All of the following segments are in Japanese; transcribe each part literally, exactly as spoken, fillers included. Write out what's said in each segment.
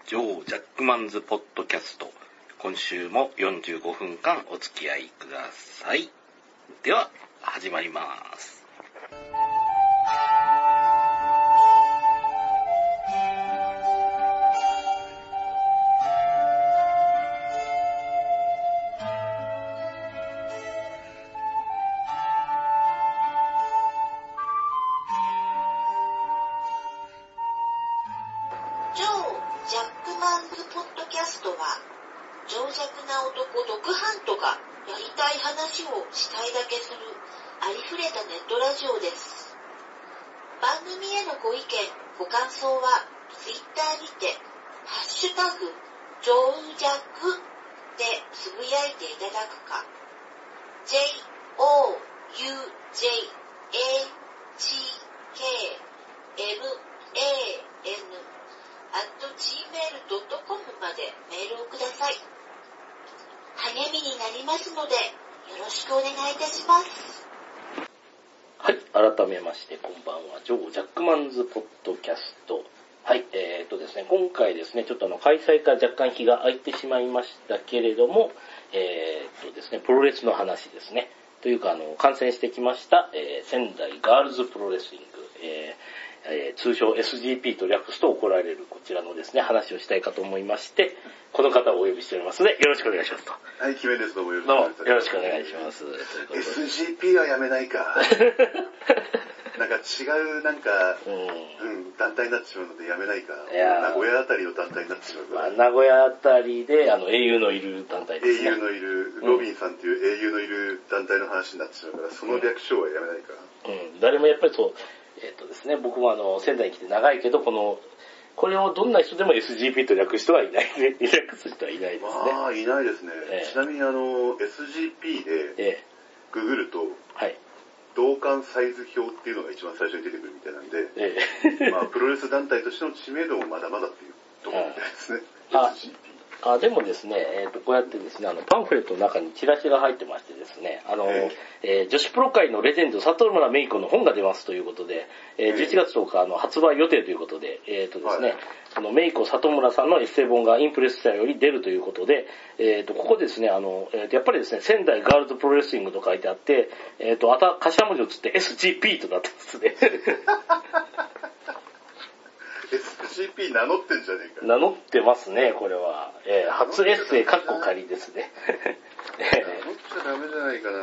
ジョー・ジャックマンズ・ポッドキャスト。今週もよんじゅうごふんかんお付き合いください。では、始まります。 ジョー・ジャックマンズ・ポッドキャストは、情弱な男ドクハントがやりたい話をしたいだけするありふれたネットラジオです。番組へのご意見、ご感想はツイッターにてハッシュタグジョージャックでつぶやいていただくか、 ジェイオーユージェイエージーケーエムエーエヌアットジーメールドットコム までメールをください。励みになりますのでよろしくお願いいたします。 はい、改めましてこんばんは。ジョー・ジャックマンズ・ポッドキャスト。はい、えー、っとですね、今回ですね、ちょっとあの開催から若干日が空いてしまいましたけれども、えー、っとですね、プロレスの話ですね。というか、あの、観戦してきました、えー、仙台ガールズプロレスリング、えーえー、通称 エスジーピー と略すと怒られるこちらのですね、話をしたいかと思いまして、この方をお呼びしておりますので、よろしくお願いしますと。 はい、キメです。どうもよろしくどうもお願いします。 よろしくお願いします。 エスジーピー はやめないか。なんか違う、なんか、うん、うん、団体になってしまうのでやめないか。いや名古屋あたりの団体になってしまうから。 まあ、名古屋あたりで、あの、英雄のいる団体ですね。 英雄のいる、ロビンさんっていう英雄のいる団体の話になってしまうから、その略称はやめないか。 うん、うん、誰もやっぱりそう、えっとですね、僕もあの、仙台に来て長いけど、この、これをどんな人でも エスジーピー と略す人はいないね。略す人はいないですね。 まあ、いないですね。 ええ、 ちなみにあの、エスジーピー で、ググると、 はい。 同感サイズ表っていうのが一番最初に出てくるみたいなんで、 ええ、 まあ、プロレス団体としての知名度もまだまだっていうところみたいですね。 あエスジーピー。 あ、でもですね、えっと、こうやってですね、あの、パンフレットの中にチラシが入ってましてですね、あの、ええー、女子プロ界のレジェンド、里村芽衣子の本が出ますということで、えー、じゅういちがつとおか、あの、発売予定ということで、えっとですね、はい、その芽衣子里村さんのエッセイ本がインプレス社より出るということで、えっと、ここですね、あの、えー、やっぱりですね、仙台ガールズプロレスリングと書いてあって、えっと、あた、頭文字をつって エスジーピー となってますね。 エスジーピー 名乗ってんじゃねえか。 名乗ってますね、これは。えー、初エッセイ、カッコ仮ですね。 名乗っちゃダメじゃないかな、うん、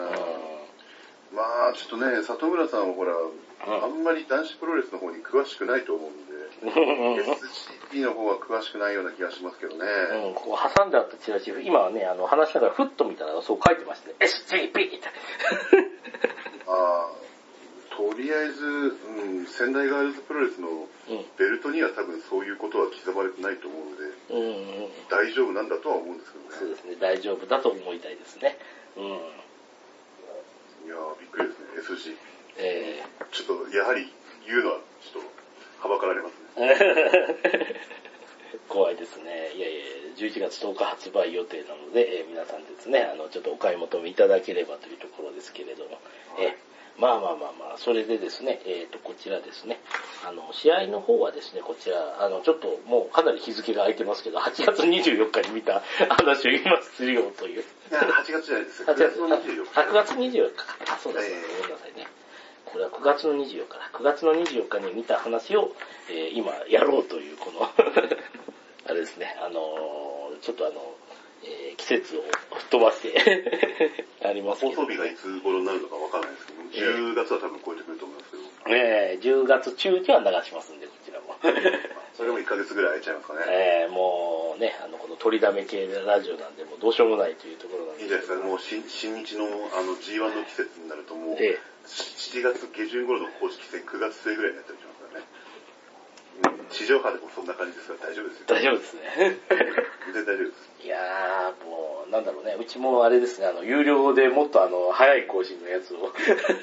まあ、ちょっとね、里村さんはほら、うん、あんまり男子プロレスの方に詳しくないと思うんで、エスジーピー の方は詳しくないような気がしますけどね。 うん、ここ挟んであったチラシ、今はね、あの、話しながらフット見たらそう書いてましたね。エスジーピー って。 ああ。とりあえず、うん、仙台ガールズプロレスのベルトには多分そういうことは刻まれてないと思うので、うんうん、大丈夫なんだとは思うんですけどね。 そうですね、大丈夫だと思いたいですね。うん、いやー、びっくりですね、エスジーピー。 えー、ちょっと、やはり言うのはちょっと、はばかられますね。 怖いですね。いやいや、じゅういちがつとおか発売予定なので、えー、皆さんですね、あの、ちょっとお買い求めいただければというところですけれども、はい、えーまあまあまあまあ、それでですね、えっと、こちらですね、あの、試合の方はですね、こちら、あの、ちょっともうかなり日付が空いてますけど、はちがつにじゅうよっかに見た話を今するよという。 いや、はちがつじゃないですよ。 はちがつのにじゅうよっか。くがつにじゅうよっかか。あ、そうですね。ごめんなさいね。これはくがつのにじゅうよっかだ。くがつのにじゅうよっかに見た話を、えー、今やろうという、この、あれですね、あのー、ちょっとあの、えー、季節を吹っ飛ばしてありますけど、 放送日がいつ頃になるのかわからないですけど、じゅうがつは多分超えてくると思いますけど。 えー、じゅうがつ中には流しますんで、こちらも。 それもいっかげつぐらい空いちゃいますかね。 えー、もうね、あの、この取りだめ系ラジオなんで、もうどうしようもないというところなんで。 いいじゃないですか、もう新、新日のあの ジーワン の季節になるともう、えー、しちがつげじゅん頃の公式戦くがつ末ぐらいになったりしますからね。地上波でもそんな感じですから大丈夫ですよ。 大丈夫ですね。 全然大丈夫です。 いやー、もう、なんだろうね。うちもあれですね、あの、有料でもっとあの、早い更新のやつを。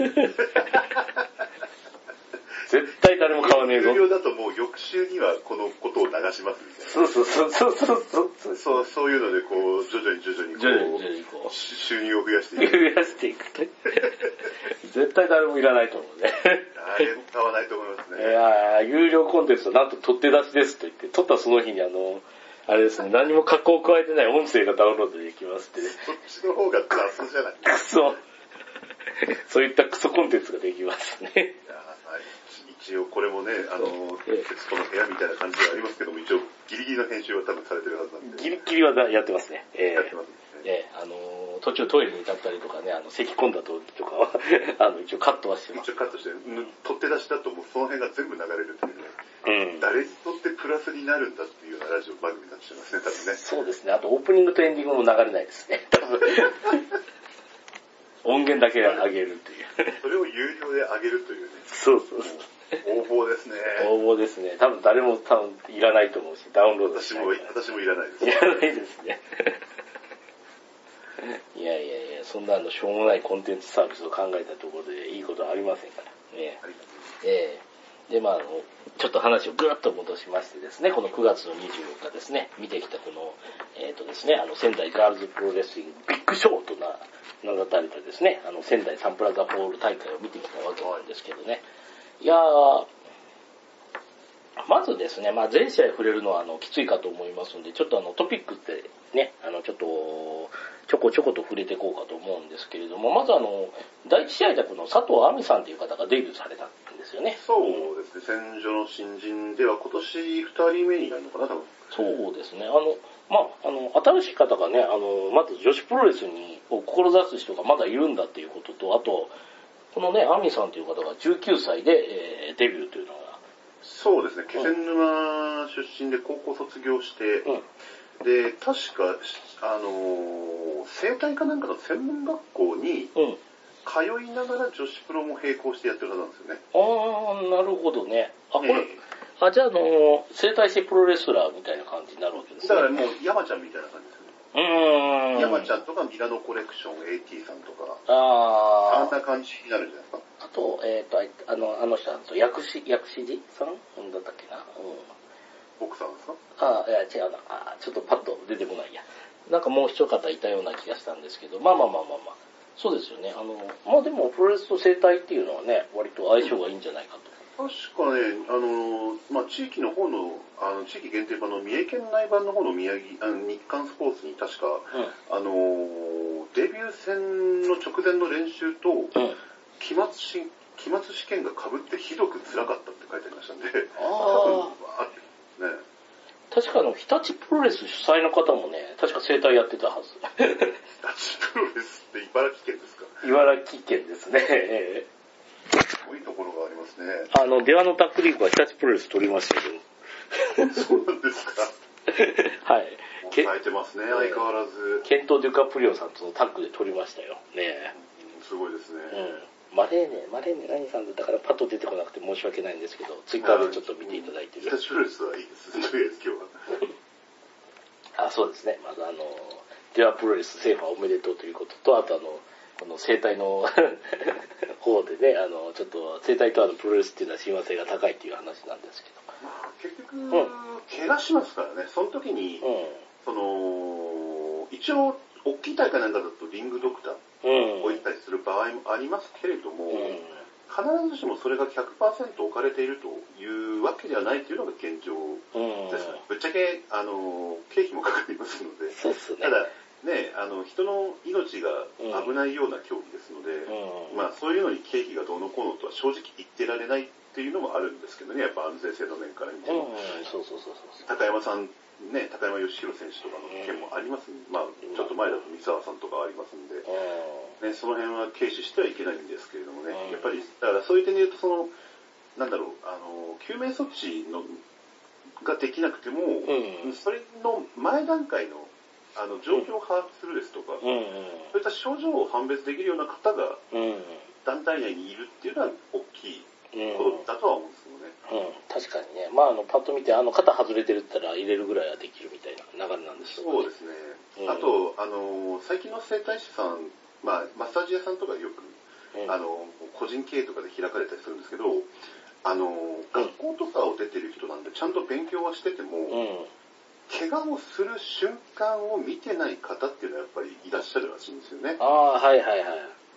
絶対誰も買わねえぞ。 有料だともう翌週にはこのことを流しますみたいな。 そうそうそうそうそうそう。そう、そういうのでこう、徐々に徐々にこう、徐々に徐々にこう収入を増やしていく。 増やしていくと。絶対誰もいらないと思うね。 あれも買わないと思いますね。 いや有料コンテンツなんと取って出しですと言って、取ったその日にあの、あれですね、何も加工を加えてない音声がダウンロードできますってね。 そっちの方が雑じゃない。 クソ。そういったクソコンテンツができますね。いや一応これもね、あの、テストの部屋みたいな感じではありますけども、一応ギリギリの編集は多分されてるはずなんで。 ギリギリはやってますね。えー、 やってますね。 えー、あのー、途中トイレに立ったりとかね、あの、咳込んだ時とかは、あの、一応カットはしてます。 一応カットして、取って出しだともうその辺が全部流れるっていうね。うん。誰にとってプラスになるんだっていうようなラジオ番組になっちゃいますね、多分ね。 そうですね。あとオープニングとエンディングも流れないですね。音源だけ上げるっていう。 それを有料で上げるというね。 そうそうそう。 応募ですね。 応募ですね。多分誰も多分いらないと思うし、ダウンロードしない。 私も、私もいらないです。 いらないですね。いやいやいや、そんなのしょうもないコンテンツサービスを考えたところでいいことはありませんからね。ええー、で、まああの、ちょっと話をぐっと戻しましてですね、このくがつのにじゅうよっかですね、見てきたこの、えっ、ー、とですね、あの、仙台ガールズプロレスリングビッグショーとな、名だたれたですね、あの、仙台サンプラザホール大会を見てきたわけなんですけどね。いやー、まずですね、まあ全試合触れるのはあのきついかと思いますので、ちょっとあのトピックってね、あのちょっとちょこちょこと触れていこうかと思うんですけれども、まずあの、第一試合でこの佐藤亜美さんという方がデビューされたんですよね。 そうですね、戦場の新人では今年ふたりめになるのかな、多分。 そうですね、あの、まあ、あの、新しい方がね、あの、まず女子プロレスにを志す人がまだいるんだっていうことと、あと、このね、亜美さんという方がじゅうきゅうさいで、えー、デビューというのが、 そうですね、気仙沼出身で高校卒業して、うん、で、確か、あのー、生態かなんかの専門学校に、通いながら女子プロも並行してやってるはずなんですよね。 あー、なるほどね。あ、これ、えー、あ、じゃあ、あのー、生態系プロレスラーみたいな感じになるわけですね。 だからもう、山ちゃんみたいな感じですよね。うーん。山ちゃんとかミラノコレクション エーティー さんとか、あー。あんな感じになるんじゃないですか。 あと、えっ、ー、と、あの、あの人、薬師、薬師寺さんだったっけな。うん、 奥さんですか？ ああ、いや、違うな。あちょっとパッと出てこないや。なんかもう一方いたような気がしたんですけど、まあまあまあまあまあ。そうですよね。あの、まあでも、プロレスと生態っていうのはね、割と相性がいいんじゃないかと。 確かね、あの、まあ地域の方の、あの、地域限定版の三重県内版の方の宮城、あの日刊スポーツに確か、うん、あの、デビュー戦の直前の練習と、うん期末し、期末試験が被ってひどく辛かったって書いてありましたんで、あ多分あるね。 確かの日立プロレス主催の方もね、確か生態やってたはず。 日立プロレスって茨城県ですか？ 茨城県ですね。 すごいところがありますね。 あの、出羽のタックリーグは日立プロレス取りましたけど。そうなんですか？ はい。 抑えてますね、相変わらず。 ケント・デュカプリオさんとのタッグで取りましたよ。ね、 うん、すごいですね。 うんマレーネ、マレーネ何さんだったからパッと出てこなくて申し訳ないんですけど、ツイッターでちょっと見ていただいてる。 日立プロレスはいいです。とりあえず今日は。あ、そうですね。まずあの、デュアプロレス制覇おめでとうということと、あとあの、この生態の方でね、あの、ちょっと生態とあのプロレスっていうのは親和性が高いっていう話なんですけど。 まあ、結局、うん、怪我しますからね、その時に、うん、その、一応、大きい大会なんかだとリングドクターを置いたりする場合もありますけれども、うん、必ずしもそれが ひゃくパーセント 置かれているというわけではないというのが現状です。うん、ぶっちゃけ、あの、経費もかかりますので、 そうっすね、 ただ、ね、あの、人の命が危ないような競技ですので、うん、まあそういうのに経費がどうのこうのとは正直言ってられないっていうのもあるんですけどね、やっぱ安全性の面から見ても。 うん、そうそうそうそう。 高山さん、ね、高山義弘選手とかの件もありますんで、まあちょっと前だと三沢さんとかありますんで、ね、その辺は軽視してはいけないんですけれどもね、やっぱり、だからそういう点で言うと、その、なんだろう、あの、救命措置のができなくても、うん、それの前段階のあの状況を把握するですとか、うんうん、そういった症状を判別できるような方が団体内にいるっていうのは大きいことだとは思うんですけどね。 うん、確かにね。まあ、あの、パッと見て、あの、肩外れてるって言ったら入れるぐらいはできるみたいな流れなんですよね。 そうですね。うん、あと、あの、最近の整体師さん、まあ、マッサージ屋さんとかよく、うん、あの、個人経営とかで開かれたりするんですけど、あの、学校とかを出てる人なんで、ちゃんと勉強はしてても、うん怪我をする瞬間を見てない方っていうのはやっぱりいらっしゃるらしいんですよね。 ああ、はいはいはい。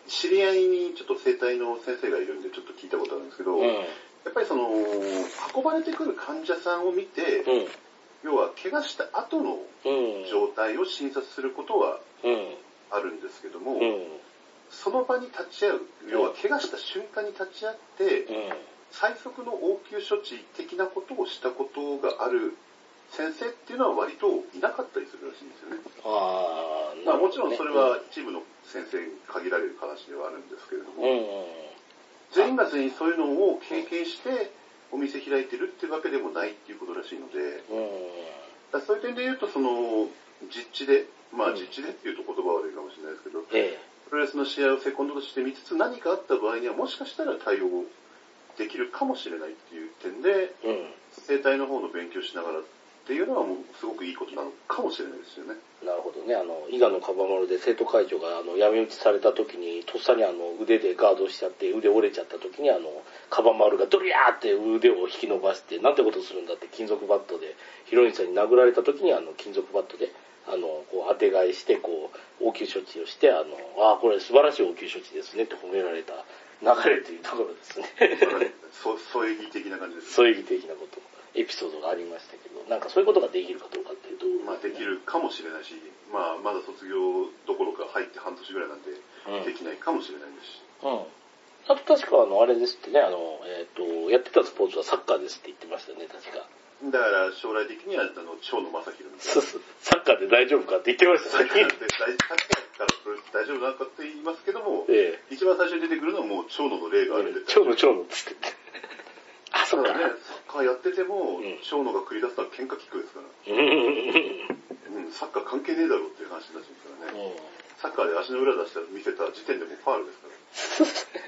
知り合いにちょっと整体の先生がいるんでちょっと聞いたことあるんですけど、うん、やっぱりその運ばれてくる患者さんを見て、うん、要は怪我した後の状態を診察することはあるんですけども、うん、その場に立ち会う、要は怪我した瞬間に立ち会って、うん、最速の応急処置的なことをしたことがある先生っていうのは割といなかったりするらしいんですよね。あまあ、もちろんそれは一部の先生に限られる話ではあるんですけれども、うん、全員が全員そういうのを経験してお店開いてるっていうわけでもないっていうことらしいので、うん、だそういう点で言うとその実地で、まあ実地でっていうと言葉悪いかもしれないですけど、ええ、プロレスの試合をセコンドとして見つつ何かあった場合にはもしかしたら対応できるかもしれないっていう点で、うん、整体の方の勉強しながらっていうのはもうすごくいいことなのかもしれないですよね。 なるほどね。あの、伊賀のカバマルで生徒会長があの闇討ちされた時に、とっさにあの腕でガードしちゃって腕折れちゃった時にあの、カバマルがドリャーって腕を引き伸ばして、なんてことするんだって金属バットで、ヒロインさんに殴られた時にあの金属バットで、あの、こう当てがいして、こう、応急処置をして、あの、ああ、これ素晴らしい応急処置ですねって褒められた流れというところですね。 そ、添え木的な感じですね。 添え木的なこと。エピソードがありましたけど、なんかそういうことができるかどうかっていうと、ね、 まあできるかもしれないし、まあまだ卒業どころか入って半年ぐらいなんで、うん、できないかもしれないですし。うん。 あと確かあの、あれですってね、あの、えっと、やってたスポーツはサッカーですって言ってましたね、確か。 だから将来的には、あの、蝶野正宏みたいな。 そうそう。サッカーで大丈夫かって言ってましたね。 サッカーで大大丈夫なのかって言いますけども、ええ、一番最初に出てくるのはもう蝶野の例があるんで。 蝶野蝶野っつって。あ、そうか。 ね、サッカーやってても、うん、蝶野が繰り出すのは喧嘩キックですから。うん、サッカー関係ねえだろうっていう話になっちゃうんですからね。うん、サッカーで足の裏出したら見せた時点でもうファールですから。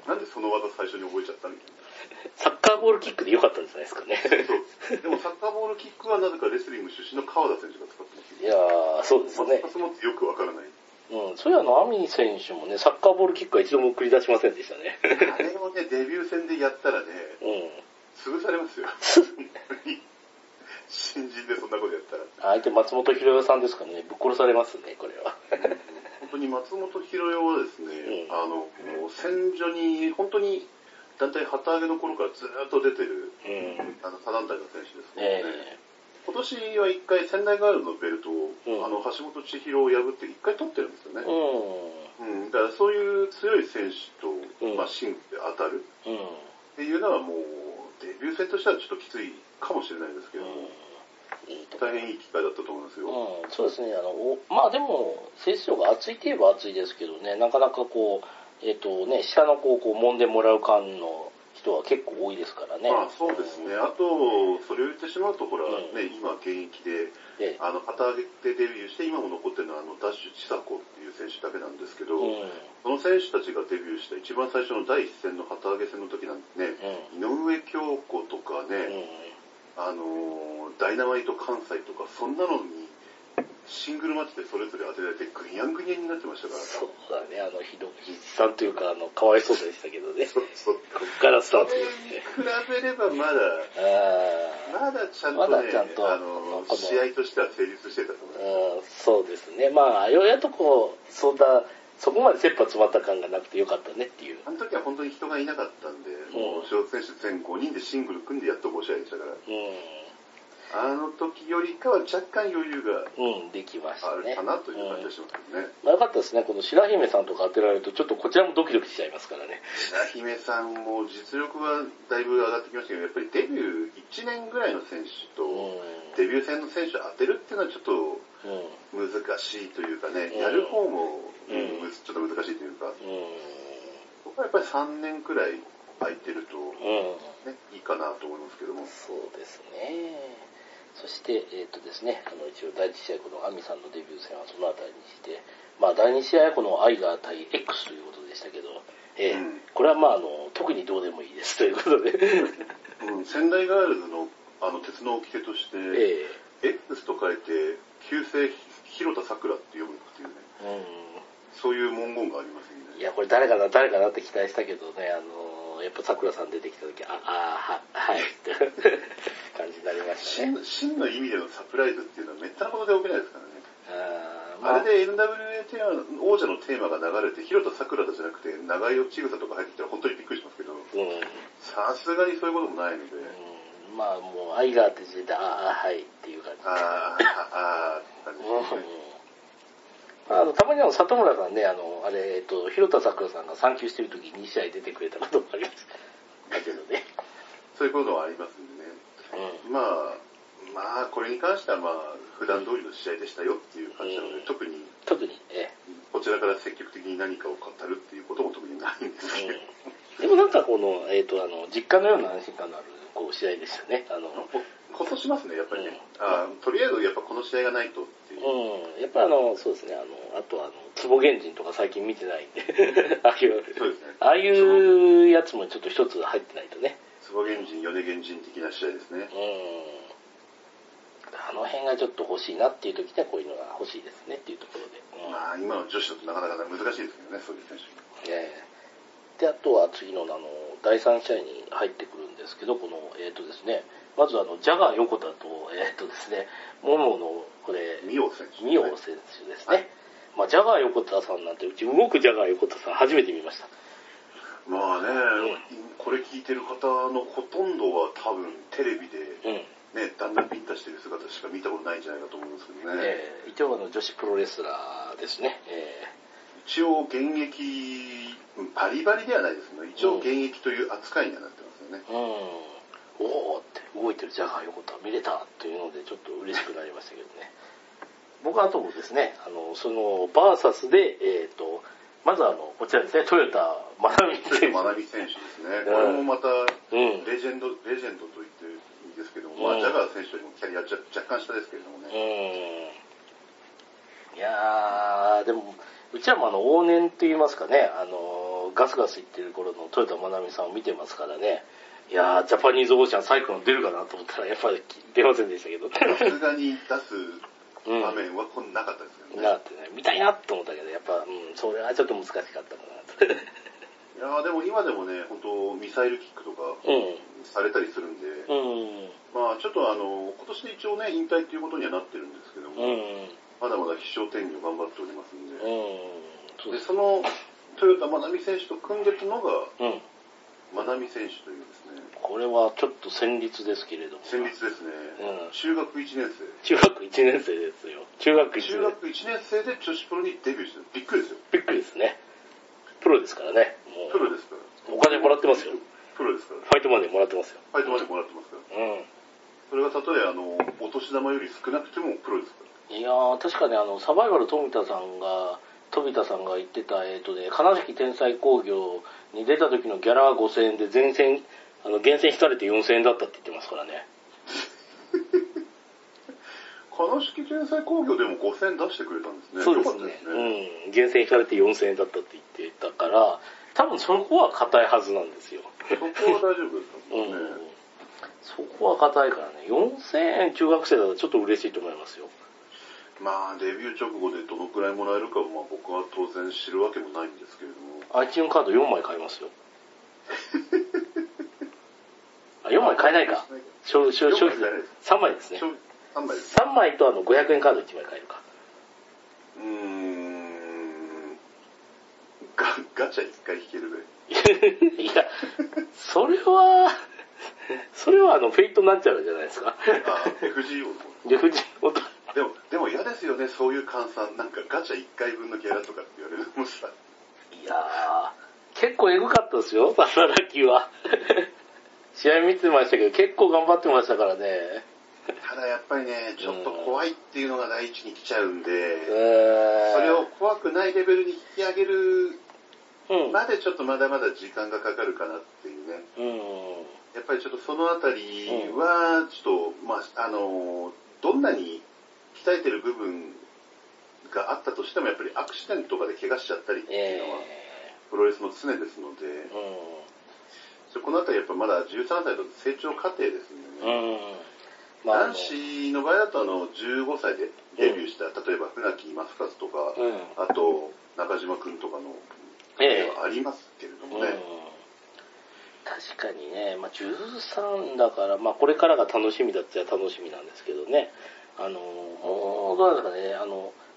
なんでその技最初に覚えちゃったみたいな。 サッカーボールキックで良かったんじゃないですかね。 そう。でもサッカーボールキックはなぜかレスリング出身の川田選手が使ってます。 いやー、そうですね。 まあ、そもってよくわからない。 うん、そういうあの、アミ選手もね、サッカーボールキックは一度も繰り出しませんでしたね。 あれをね、デビュー戦でやったらね、うん、潰されますよ。新人でそんなことやったら。 相手松本博代さんですからね、ぶっ殺されますね、これは。 本当に松本博代はですね、うん、あの、戦場に本当に団体旗揚げの頃からずっと出てる、うん、あの他団体の選手ですね。えー今年は一回仙台ガールのベルトを、うん、あの橋本千尋を破って一回取ってるんですよね。うん。うん、だからそういう強い選手と、うん、まあシングルで当たる、うん、っていうのはもうデビュー戦としてはちょっときついかもしれないですけども、うん、いい大変いい機会だったと思いますよ。 うん、そうですね。あのまあでも選手層が厚いといえば厚いですけどね、なかなかこうえっ、ー、とね下の子をこう揉んでもらう感の人は結構多いですからね。 まあそうですね。あと、それを言ってしまうと、ほら、ね、うん、今現役で、ええ、あの、旗揚げてデビューして、今も残ってるのは、あの、ダッシュ千佐子っていう選手だけなんですけど、うん、その選手たちがデビューした一番最初の第一戦の旗揚げ戦の時なんてね、うん、井上京子とかね、うん、あの、ダイナマイト関西とか、そんなのに、シングルマッチでそれぞれ当てられてグニャングニャンになってましたから。 そうだね、あの、ひどきさんというか、あの、かわいそうでしたけどね。そうそう。こっからスタートですね。 比べればまだ、まだちゃんとね、まだちゃんとあの、試合としては成立してたと思います。 そうですね。まあ、ようやっとこう、そんな、そこまで切羽詰まった感がなくてよかったねっていう。 あの時は本当に人がいなかったんで、うん、もう、ショート選手全ごにんでシングル組んでやっとご試合でしたから。うんあの時よりかは若干余裕がうんできましたね。 あるかなという感じがしますね。うんまあ、よかったですね。この白姫さんとか当てられるとちょっとこちらもドキドキしちゃいますからね。 白姫さんも実力はだいぶ上がってきましたけど、やっぱりデビューいちねんぐらいの選手とデビュー戦の選手を当てるっていうのはちょっと難しいというかね、うん、やる方も、うん、ちょっと難しいというか、うん、僕はやっぱりさんねんくらい空いてると、ねうん、いいかなと思いますけども。 そうですね。そして、えっとですね、あの、一応第一試合、このアミさんのデビュー戦はそのあたりにして、まあ、だいに試合はこのアイガー対 X ということでしたけど、えーうん、これはまあ、あの、特にどうでもいいですということで。 うん、仙台ガールズの、あの、鉄の掟として、えー、X と書いて、旧姓広田桜って読むっていうね、うん、そういう文言がありますんで、ね。 いや、これ誰かな、誰かなって期待したけどね、あの、やっぱ桜さん出てきた時、あ、あ、は、はい、って感じになりましたね。 真の意味でのサプライズっていうのはめったなことで起きないですからね。 ああ、あれで エヌダブリューエー テーマ王者のテーマが流れて、広田さくらだじゃなくて、長井千草とか入ってきたら本当にびっくりしますけど、さすがにそういうこともないので。 うん、まあもう愛があって時代、ああ、はいっていう感じ。 ああ、ああ、って感じですね。 あの、たまにあの、里村さんね、あの、あれ、えっと、広田さくらさんが産休してる時にに試合出てくれたこともあります。だけどね。 そういうことはありますんでね。うん、まあ、まあ、これに関してはまあ、普段通りの試合でしたよっていう感じなので、うん、特に、 特に、ええ、 こちらから積極的に何かを語るっていうことも特にないんですけど。 うん、でもなんかこの、えっと、あの、実家のような安心感のある、こう、試合でしたね。あの、 ほっとしますね、やっぱりね。うん、あとりあえずやっぱこの試合がないとっていう。 うん。やっぱあの、そうですね、あの、あとあの、坪原人とか最近見てないんで、ああいう、そうですね。ああいうやつもちょっと一つ入ってないとね。 坪原人、米原人的な試合ですね。 うん。あの辺がちょっと欲しいなっていう時にはこういうのが欲しいですねっていうところで。 うん、まあ、今の女子だとなかなか難しいですけどね、そういう選手。 ええー。で、あとは次のあの、だいさん試合に入ってくるんですけど、この、えっ、ー、とですね、まずあの、ジャガー横田と、えっ、ー、とですね、モモの、これ、 ミオ選手、 ね。ミオ選手ですね。はい、まあ、ジャガー横田さんなんて、うち動くジャガー横田さん初めて見ました。 まあね、うん、これ聞いてる方のほとんどは多分テレビで、うんね、だんだんビンタしてる姿しか見たことないんじゃないかと思うんですけどね。 えー、一応あの女子プロレスラーですね。えー、一応現役、バリバリではないですけど、一応現役という扱いにはなってますよね。 うん。うん、おーって動いてるジャガー横田見れたというのでちょっと嬉しくなりましたけどね。僕はあとですね、あの、その、バーサスで、えっ、ー、と、まずあの、こちらですね、トヨタマナミ選手。 マナミ選手ですね。これもまた、レジェンド、うん、レジェンドと言ってるんですけども、まあ、ジャガー選手よりもキャリア若干下ですけれどもね。 うん。いやー、でも、うちはもあの、往年と言いますかね、あの、ガスガス言ってる頃のトヨタマナミさんを見てますからね、いやー、ジャパニーズオーシャンサイクロン出るかなと思ったら、やっぱり出ませんでしたけど。 さすがに出す場面はこんなかったですけどね。 なかったね。見たいなと思ったけど、やっぱ、うん、それはちょっと難しかったかなと。いやでも今でもね、本当ミサイルキックとかされたりするんで、うん、まあちょっとあの、今年で一応ね、引退っていうことにはなってるんですけども、うん、まだまだ必勝天女頑張っておりますんで、うん、で、そのトヨタマナミ選手と組んでたのが、うんマナミ選手というですね。 これはちょっと戦慄ですけれども。 戦慄ですね。うん、中学いちねん生。 中学いちねん生ですよ。中学いちねん生。 中学いちねん生で女子プロにデビューしてる。びっくりですよ。 びっくりですね。プロですからね。 もうプロですから。 お金もらってますよ。 プロですから。 ファイトマネーもらってますよ。 ファイトマネーもらってますから。うん。それがたとえあの、お年玉より少なくてもプロですから。 いやー、確かにあの、サバイバル富田さんが、飛田さんが言ってた、えっ、ー、とね、金敷天才工業に出た時のギャラはごせんえんで、全線、あの、厳選引かれてよんせんえんだったって言ってますからね。 金敷天才工業でもごせんえん出してくれたんですね。 そうですね。ですねうん。厳選引かれてよんせんえんだったって言ってたから、多分そこは硬いはずなんですよ。 そこは大丈夫ですもんね。うん、 そこは硬いからね、よんせんえん中学生だとちょっと嬉しいと思いますよ。 まあ、デビュー直後でどのくらいもらえるかは、まあ僕は当然知るわけもないんですけれども。 アイチューンカードよんまい買いますよ。あ、よんまい買えないか。消費税。さんまいですね。 さんまいです。 さんまいとあのごひゃくえんカードいちまい買えるか。 うーん。ガ、ガチャいっかい引けるぐらい。いや、それは、それはあの、フェイトになっちゃうじゃないですか。 あ、エフジーオー の。 エフジーオー と。 でも、でも嫌ですよね、そういう換算。なんかガチャいっかいぶんのギャラとかって言われるのもさ。 いやー、結構エグかったですよ、バサラキは。試合見てましたけど、結構頑張ってましたからね。 ただやっぱりね、ちょっと怖いっていうのが第一に来ちゃうんで、うん、それを怖くないレベルに引き上げるまでちょっとまだまだ時間がかかるかなっていうね。うん、やっぱりちょっとそのあたりは、ちょっと、まあ、あの、どんなに鍛えてる部分があったとしても、やっぱりアクシデントとかで怪我しちゃったりっていうのは、プロレスの常ですので、うん、このあたりやっぱまだじゅうさんさいと成長過程ですんでね。うん、まあ、男子の場合だとあのじゅうごさいでデビューした、うん、例えば船木正和とか、うん、あと中島くんとかの例はありますけれどもね。うん、 確かにね、まあ、じゅうさんだから、まあ、これからが楽しみだったら楽しみなんですけどね。あの、もう、どうなんですかね、あの、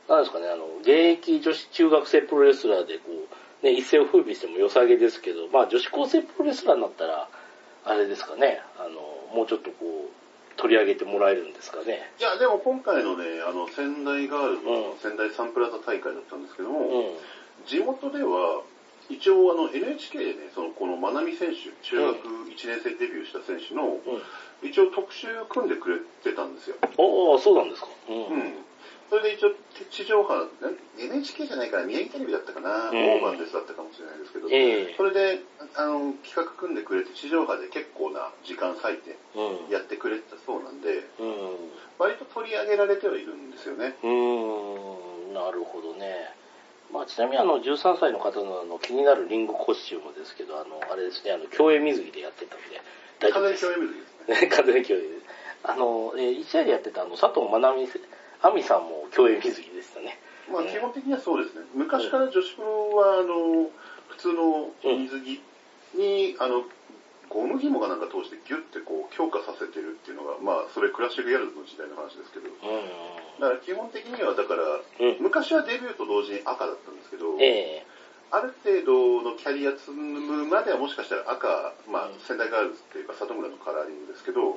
なんですかね、あの、現役女子中学生プロレスラーでこう、ね、一世を風靡しても良さげですけど、まあ女子高生プロレスラーになったら、あれですかね、あの、もうちょっとこう、取り上げてもらえるんですかね。 いや、でも今回のね、あの、仙台ガールズの仙台サンプラザ大会だったんですけども、うん、地元では、一応あの エヌエイチケーでね、そのこのまなみ選手、中学いちねん生デビューした選手の、うん、一応特集組んでくれてたんですよ。 ああ、そうなんですか。うん。 うん、それで一応、地上波、エヌエイチケー じゃないから宮城テレビだったかな、うん、オーバーテスだったかもしれないですけど、えー、それで、あの、企画組んでくれて、地上波で結構な時間割いてやってくれてたそうなんで、うん、割と取り上げられてはいるんですよね。 うーん、なるほどね。まあ、ちなみにあの、じゅうさんさいの方のあの気になるリングコスチュームですけど、あの、あれですね、あの、競泳水着でやってたんで、 大丈夫です。完全に競泳水着ですね。 完全に競泳です。あの、えー、一試合でやってたあの、佐藤まなみ、亜美さんも競泳水着でしたね。 まあ、基本的にはそうですね。昔から女子プロは、あの、普通の水着に、うん、あの、ゴム紐がなんか通してギュッてこう強化させてるっていうのが、まあ、それクラシックギャルズの時代の話ですけど、うん、だから基本的には、だから、うん、昔はデビューと同時に赤だったんですけど、えー、ある程度のキャリア積むまではもしかしたら赤、まあ、仙台ガールズっていうか里村のカラーリングですけど、うん、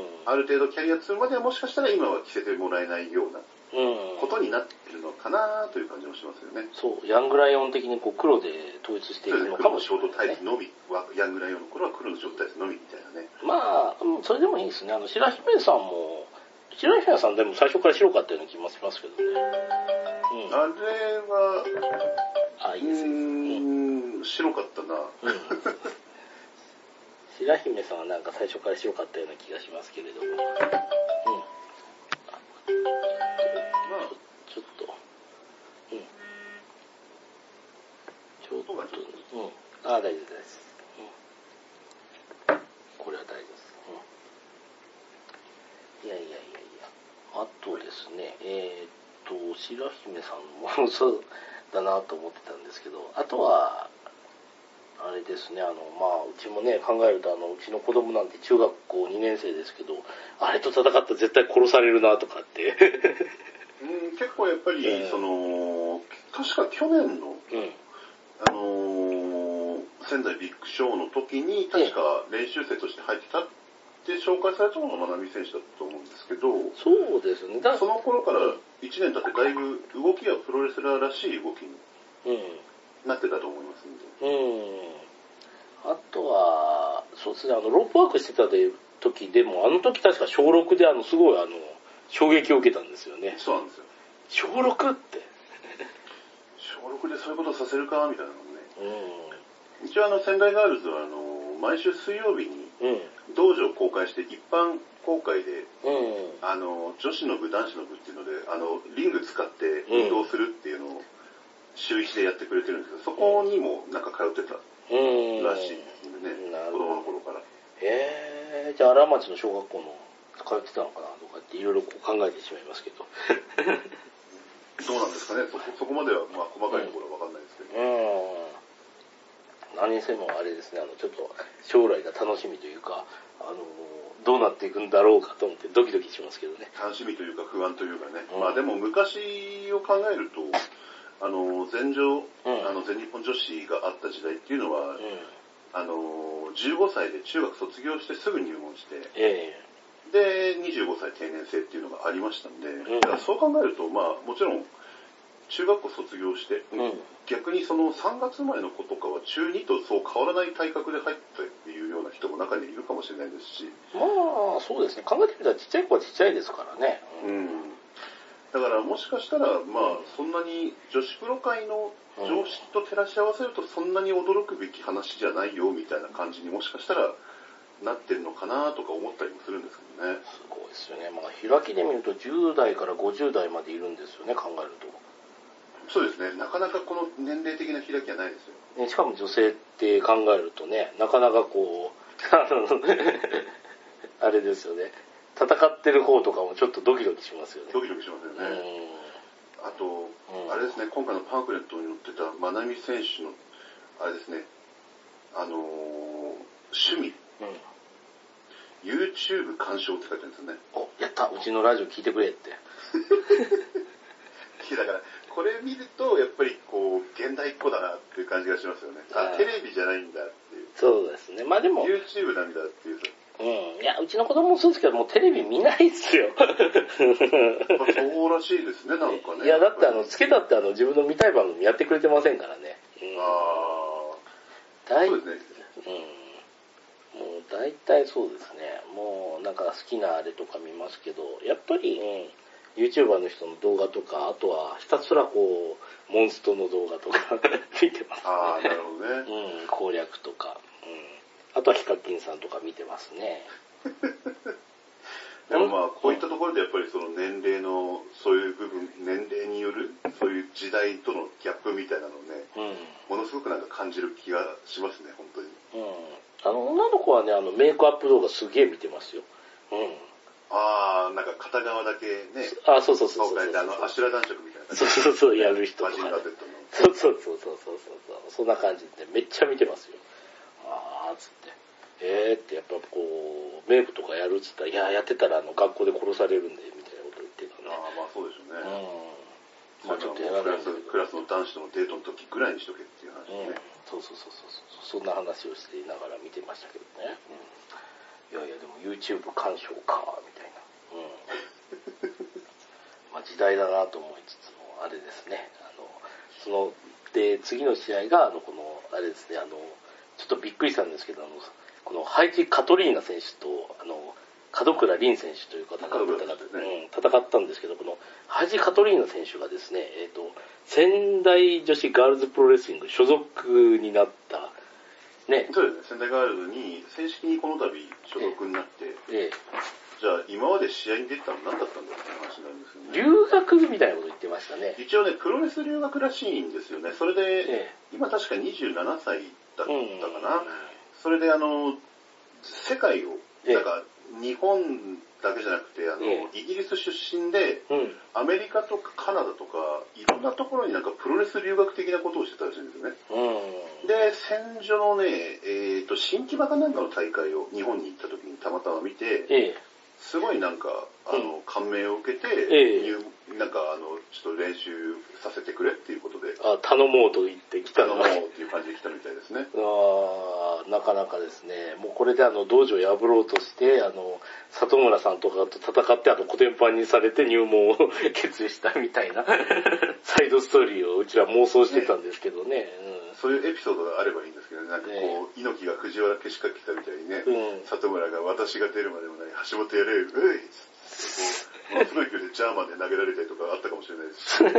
ある程度キャリア積むまではもしかしたら今は着せてもらえないようなことになってるのかなという感じもしますよね。 そう、ヤングライオン的にこう黒で統一しているのかもしれない、ね。 黒のショートタイツのみ、ヤングライオンの頃は黒のショートタイツのみみたいなね。 まあ、それでもいいですね。あの、白姫さんも、白姫さんでも最初から白かったような気もしますけどね。うん、 あれは、 あ、いいですね。 うん、白かったな。うん、 白姫さんはなんか最初から白かったような気がしますけれども。うん。まあ、ちょっと。うん。ちょっと、うん。ああ、大丈夫です。うん。これは大丈夫です。うん。いやいやいやいや。あとですね、えー、っと、白姫さんもそうだなと思ってたんですけど、あとは、あれですね、あの、まあ、うちもね、考えると、あの、うちの子供なんて中学校にねん生ですけど、あれと戦ったら絶対殺されるなとかって。 うん、結構やっぱり、えー、その、確か去年の、うん、あのー、仙台ビッグショーの時に、確か練習生として入ってたって紹介されたのがまなみ選手だったと思うんですけど、 そうですね。 その頃からいちねん経ってだいぶ動きはプロレスラーらしい動きに、うんなってたと思いますんで。 うん。あとは、そうですね、あの、ロープワークしてた時でも、あの時確か小ろくで、あの、すごい、あの、衝撃を受けたんですよね。 そうなんですよ。 小ろくって。 小ろくでそういうことさせるかみたいなのね。うん。一応、あの、仙台ガールズは、あの、毎週水曜日に、道場を公開して、一般公開で、うん、あの、女子の部、男子の部っていうので、あの、リング使って運動するっていうのを、週一でやってくれてるんですけど、そこにもなんか通ってたらしいですね、子供の頃から。 へぇー、じゃあ荒町の小学校の通ってたのかなとかっていろいろ考えてしまいますけど。 どうなんですかね、そこ、そこまではまあ細かいところはわかんないですけど。うん。 何にせもあれですね、あの、ちょっと将来が楽しみというか、あの、どうなっていくんだろうかと思ってドキドキしますけどね。 楽しみというか不安というかね。うん、まあでも昔を考えると、あの、全女、うん、あの、全日本女子があった時代っていうのは、うん、あの、じゅうごさいで中学卒業してすぐ入門して、えー、で、にじゅうごさい定年制っていうのがありましたんで、うん、だからそう考えると、まあ、もちろん、中学校卒業して、うん、逆にそのさんがつ生まれの子とかは中にとそう変わらない体格で入ったっていうような人も中にいるかもしれないですし。 まあ、そうですね。考えてみたらちっちゃい子はちっちゃいですからね。 うん、うんだからもしかしたら、まあ、そんなに女子プロ界の常識と照らし合わせるとそんなに驚くべき話じゃないよみたいな感じにもしかしたらなってるのかなとか思ったりもするんですけどね。 すごいですよね。まあ、開きで見るとじゅう代からごじゅう代までいるんですよね、考えると。 そうですね。なかなかこの年齢的な開きはないですよ。 ね、しかも女性って考えるとね、なかなかこう、あの、あれですよね。戦ってる方とかもちょっとドキドキしますよね。 ドキドキしますよね。あと、うん、あれですね、今回のパンフレットに載ってたまなみ選手の、あれですね、あのー、趣味、うん、YouTube 鑑賞って書いてあるんですよね。 お、やった、うちのラジオ聞いてくれって。 聞いやだから、これ見ると、やっぱりこう、現代っ子だなっていう感じがしますよね。あ、テレビじゃないんだっていう。 そうですね。まあでも。 YouTube なんだっていう。 うん。いや、うちの子供もそうですけど、もうテレビ見ないっすよ。 そうらしいですね、なんかね。 いや、だってあの、つけたってあの、自分の見たい番組やってくれてませんからね。 うん、ああ。 そうですね。うん。もう大体そうですね。もうなんか好きなあれとか見ますけど、やっぱり、うん、YouTuber の人の動画とか、あとはひたすらこう、モンストの動画とか見てます、ね。 ああ、なるほどね。 うん、攻略とか。うん。あとはヒカキンさんとか見てますね。 でもまあ、こういったところでやっぱりその年齢の、そういう部分、年齢による、そういう時代とのギャップみたいなのをね、うん、ものすごくなんか感じる気がしますね、本当に。 うん。あの、女の子はね、あの、メイクアップ動画すげえ見てますよ。うん。 ああ、なんか片側だけね。 あ、そうそうそうそうそうそう。あの、アシュラ男爵みたいな。 そうそうそう、やる人とか、ね。 マジンガー Z の。 そうそうそうそうそうそう。そんな感じでめっちゃ見てますよ。あーつって。えーってやっぱこう、メイクとかやるっつったら、いや、やってたらあの、学校で殺されるんで、みたいなこと言ってるからね。 ああ、まあそうでしょうね。 うん。まあちょっとやらないけど。 クラスの男子とのデートの時ぐらいにしとけっていう話ね。 うん。そうそうそうそうそう。そんな話をしていながら見てましたけどね。うん、いやいや、でも YouTube 鑑賞か、みたいな。うん。まあ時代だなと思いつつも、あれですね。あの、その、で、次の試合が、あの、この、あれですね、あの、ちょっとびっくりしたんですけど、あの、このハイジ・カトリーナ選手と、あの、門倉凛選手という方が戦った、ね、うん、戦ったんですけど、このハイジ・カトリーナ選手がですね、えっと、仙台女子ガールズプロレスリング所属になった、ね。 そうですね、仙台ガールズに正式にこの度所属になって、ええ、じゃあ今まで試合に出てたの何だったんだって話なんですよね。 留学みたいなこと言ってましたね。 一応ね、プロレス留学らしいんですよね。それで、ええ、今確かにじゅうななさいだったかな。それであの、世界を、なんか日本だけじゃなくて、あの、ええ、イギリス出身で、うん、アメリカとかカナダとか、いろんなところになんかプロレス留学的なことをしてたらしいんですよね。うん、で、戦場のね、えっと、新木場かなんかの大会を日本に行った時にたまたま見て、ええ、すごいなんか、あの、うん、感銘を受けて、ええ、なんかあの、ちょっと練習させてくれっていうことで。 あ、頼もうと言ってきた頼もうっていう感じで来たみたいですね。 ああ、なかなかですね。もうこれであの、道場を破ろうとして、あの、里村さんとかと戦って、あの、コテンパンにされて入門を決意したみたいな、サイドストーリーをうちら妄想してたんですけどね。ね、 うん、そういうエピソードがあればいいんですけどね。なんかこう、ね、猪木が藤原消しかけたみたいにね、うん、里村が私が出るまでもない橋本やれ、ういっつってこう、ものすごい勢いでジャーマンで投げられたりとかあったかもしれないですし。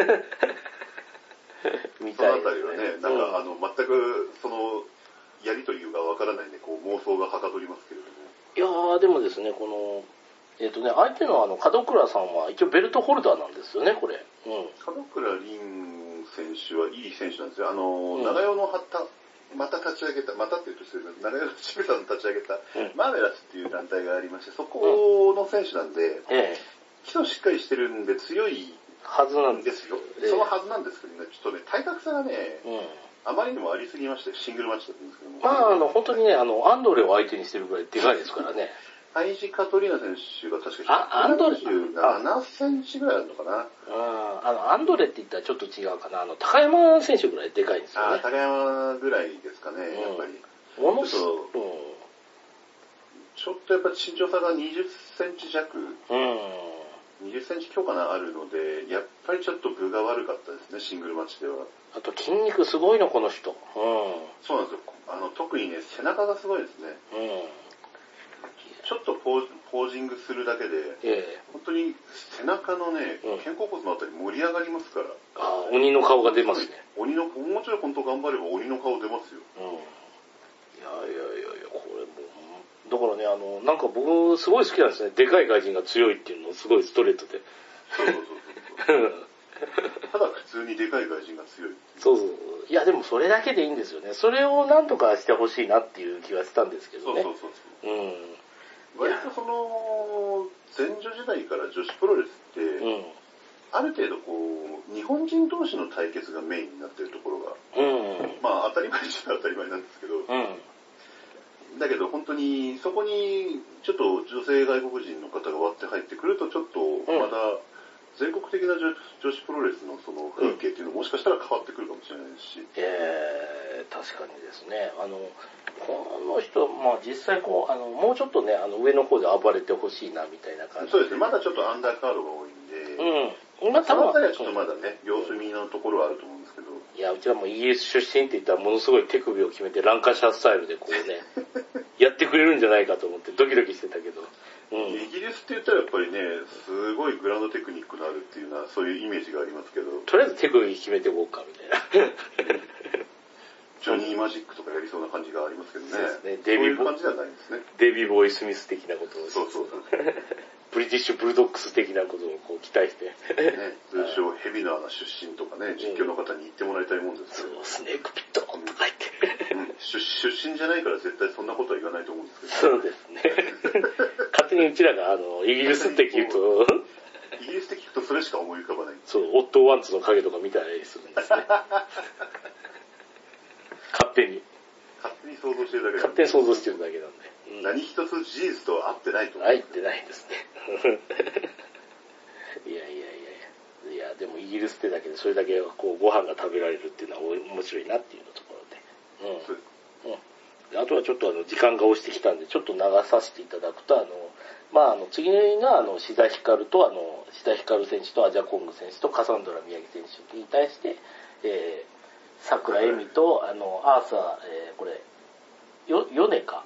みたいな、ね。そのあたりはね、なんか、うん、あの、全く、その、やりとりがわからないんで、こう、妄想がはかどりますけれども。 いやー、でもですね、この、えっ、ー、とね、相手のあの、門倉さんは一応ベルトホルダーなんですよね、これ。うん。 門倉凛選手はいい選手なんですよ。あの、うん、長与の旗、また立ち上げた、またって言うと失礼です。長与の渋さんの立ち上げた、うん、マーベラスっていう団体がありまして、そこの選手なんで、うん、ええ、基礎しっかりしてるんで強いはずなんですよ。ええ、そのはずなんですけどね、ちょっとね、体格差がね、うん、あまりにもありすぎまして、シングルマッチだったんですけども。 まあ、あの、本当にね、あの、アンドレを相手にしてるぐらいでかいですからね。 ハイジ・カトリーナ選手が確かひゃくななじゅうななセンチぐらいあるのかな。 ああの、アンドレって言ったらちょっと違うかな。あの、高山選手ぐらいでかいんですよね。 ああ、高山ぐらいですかね、うん、やっぱり。ものすごく、うん、ちょっとやっぱ身長差がにじゅっセンチ弱。うん。にじゅっセンチ強かなあるので、やっぱりちょっと分が悪かったですね、シングルマッチでは。 あと筋肉すごいの、この人。うん。 そうなんですよ。あの、特にね、背中がすごいですね。うん。ちょっとポーポージングするだけで、ええ、本当に背中のね、うん、肩甲骨のあたり盛り上がりますから。 ああ、鬼の顔が出ますね。 鬼の、もちろん本当頑張れば鬼の顔出ますよ。うん。いやいやいやいや、これもう、だからね、あの、なんか僕すごい好きなんですね。でかい外人が強いっていうのすごいストレートで。 そうそうそうそう。ただ普通にでかい外人が強い。 そうそう。いやでもそれだけでいいんですよね。それをなんとかしてほしいなっていう気はしたんですけどね。 そうそうそうそう。うん。割とその、前女時代から女子プロレスって、うん、ある程度こう、日本人同士の対決がメインになってるところが、うん、まあ当たり前っちゃ当たり前なんですけど、うん、だけど本当にそこにちょっと女性外国人の方が割って入ってくるとちょっとまだ全国的な女女子プロレスのその風景っていうのももしかしたら変わってくるかもしれないですし。うん、 えー、確かにですね。あの、この人、まあ実際こう、あの、もうちょっとね、あの、上の方で暴れてほしいな、みたいな感じ。 そうですね。まだちょっとアンダーカードが多いんで。 うん。まあ、 そのあたりはちょっとまだね、様子見のところはあると思うんですけど。 いや、うちはもうイギリス出身って言ったらものすごい手首を決めてランカシャースタイルでこうね、やってくれるんじゃないかと思ってドキドキしてたけど。 うん、イギリスって言ったらやっぱりね、すごいグラウンドテクニックのあるっていうのはそういうイメージがありますけど。 とりあえず手首決めていこうか、みたいな。 ジョニーマジックとかやりそうな感じがありますけどね。そうですね。 デビーそういう感じではないんですね。 デビー・ボーイ・スミス的なことを。 そうそうそう。 ブリティッシュ・ブルドッグス的なことをこう期待して。 ね、通称ヘビの穴出身とかね、実況の方に言ってもらいたいもんですけど。 そう、スネークピットとか言って、 うん出。出身じゃないから絶対そんなことは言わないと思うんですけど。 そうですね。勝手にうちらがあの、イギリスって聞くと、 イギリスって聞くとそれしか思い浮かばない。 そう、オットーワンツの影とか見たりするんですね。勝手に。 勝手に想像してるだけ勝手に想像してるだけなんで。 うん、何一つ事実とは合ってないと思う。 合ってないですね。いやいやいやいや。いや、でもイギリスってだけでそれだけこうご飯が食べられるっていうのは面白いなっていうところで。うん。そううん、あとはちょっとあの時間が押してきたんでちょっと流させていただくと、あの、まああの次があの志田ひかるとあの志田ひかる選手とアジャコング選手とカサンドラ宮城選手に対して、えー、桜恵美とあのアーサー、えー、これよ米か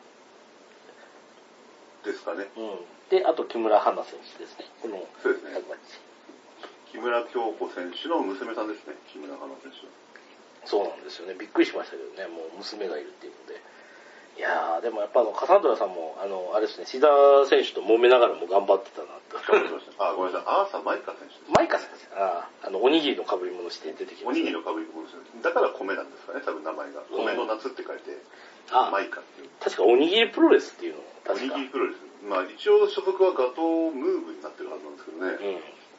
ですかね。 うん。であと木村花選手ですね。このそうですね。木村京子選手の娘さんですね。木村花選手は。 そうなんですよね。びっくりしましたけどね。もう娘がいるっていうので。いやー、でもやっぱあの、カサンドラさんも、あの、あれですね、志田選手と揉めながらも頑張ってたなと。 あ、ごめんなさい。アーサー・マイカ選手です。 マイカ選手ああ、あの、おにぎりの被り物して出てきました、ね。 おにぎりの被り物ですよ。だから米なんですかね、多分名前が。米の夏って書いて、 うん、 マイカっていう。 確かおにぎりプロレスっていうの確かおにぎりプロレス。まあ一応所属はガトームーブになってるはずなんですけどね。うん。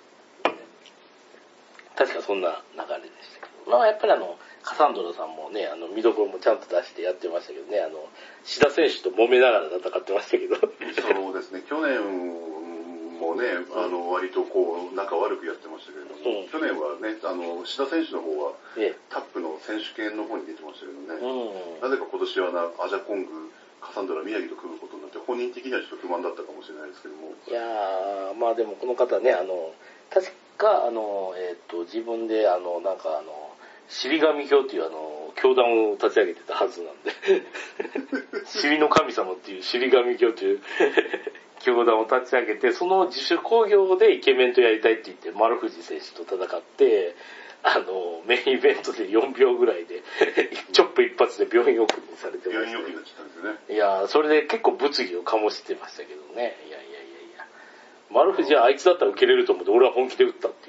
確かそんな流れでしたけど。まあやっぱりあの、カサンドラさんもね、あの、見どころもちゃんと出してやってましたけどね、あの、志田選手と揉めながら戦ってましたけど。 そうですね、去年もね、あの、割とこう、仲悪くやってましたけれども、うん、去年はね、あの、志田選手の方は、ね、タップの選手権の方に出てましたけどね、うん、なぜか今年はな、アジャコング、カサンドラ、宮城と組むことになって、本人的にはちょっと不満だったかもしれないですけども。 いやー、まあでもこの方ね、あの、確か、あの、えっと、自分で、あの、なんかあの、尻神教っていうあの、教団を立ち上げてたはずなんで、尻の神様っていう尻神教という教団を立ち上げて、その自主興行でイケメンとやりたいって言って、丸藤選手と戦って、あの、メインイベントでよんびょうぐらいで、チョップ一発で病院送りにされてました、ね。 病院送りになっちゃったんですよね。 いや、それで結構物議を醸してましたけどね。いやいやいやいや。丸藤はあいつだったら受けれると思って、俺は本気で打ったっていう。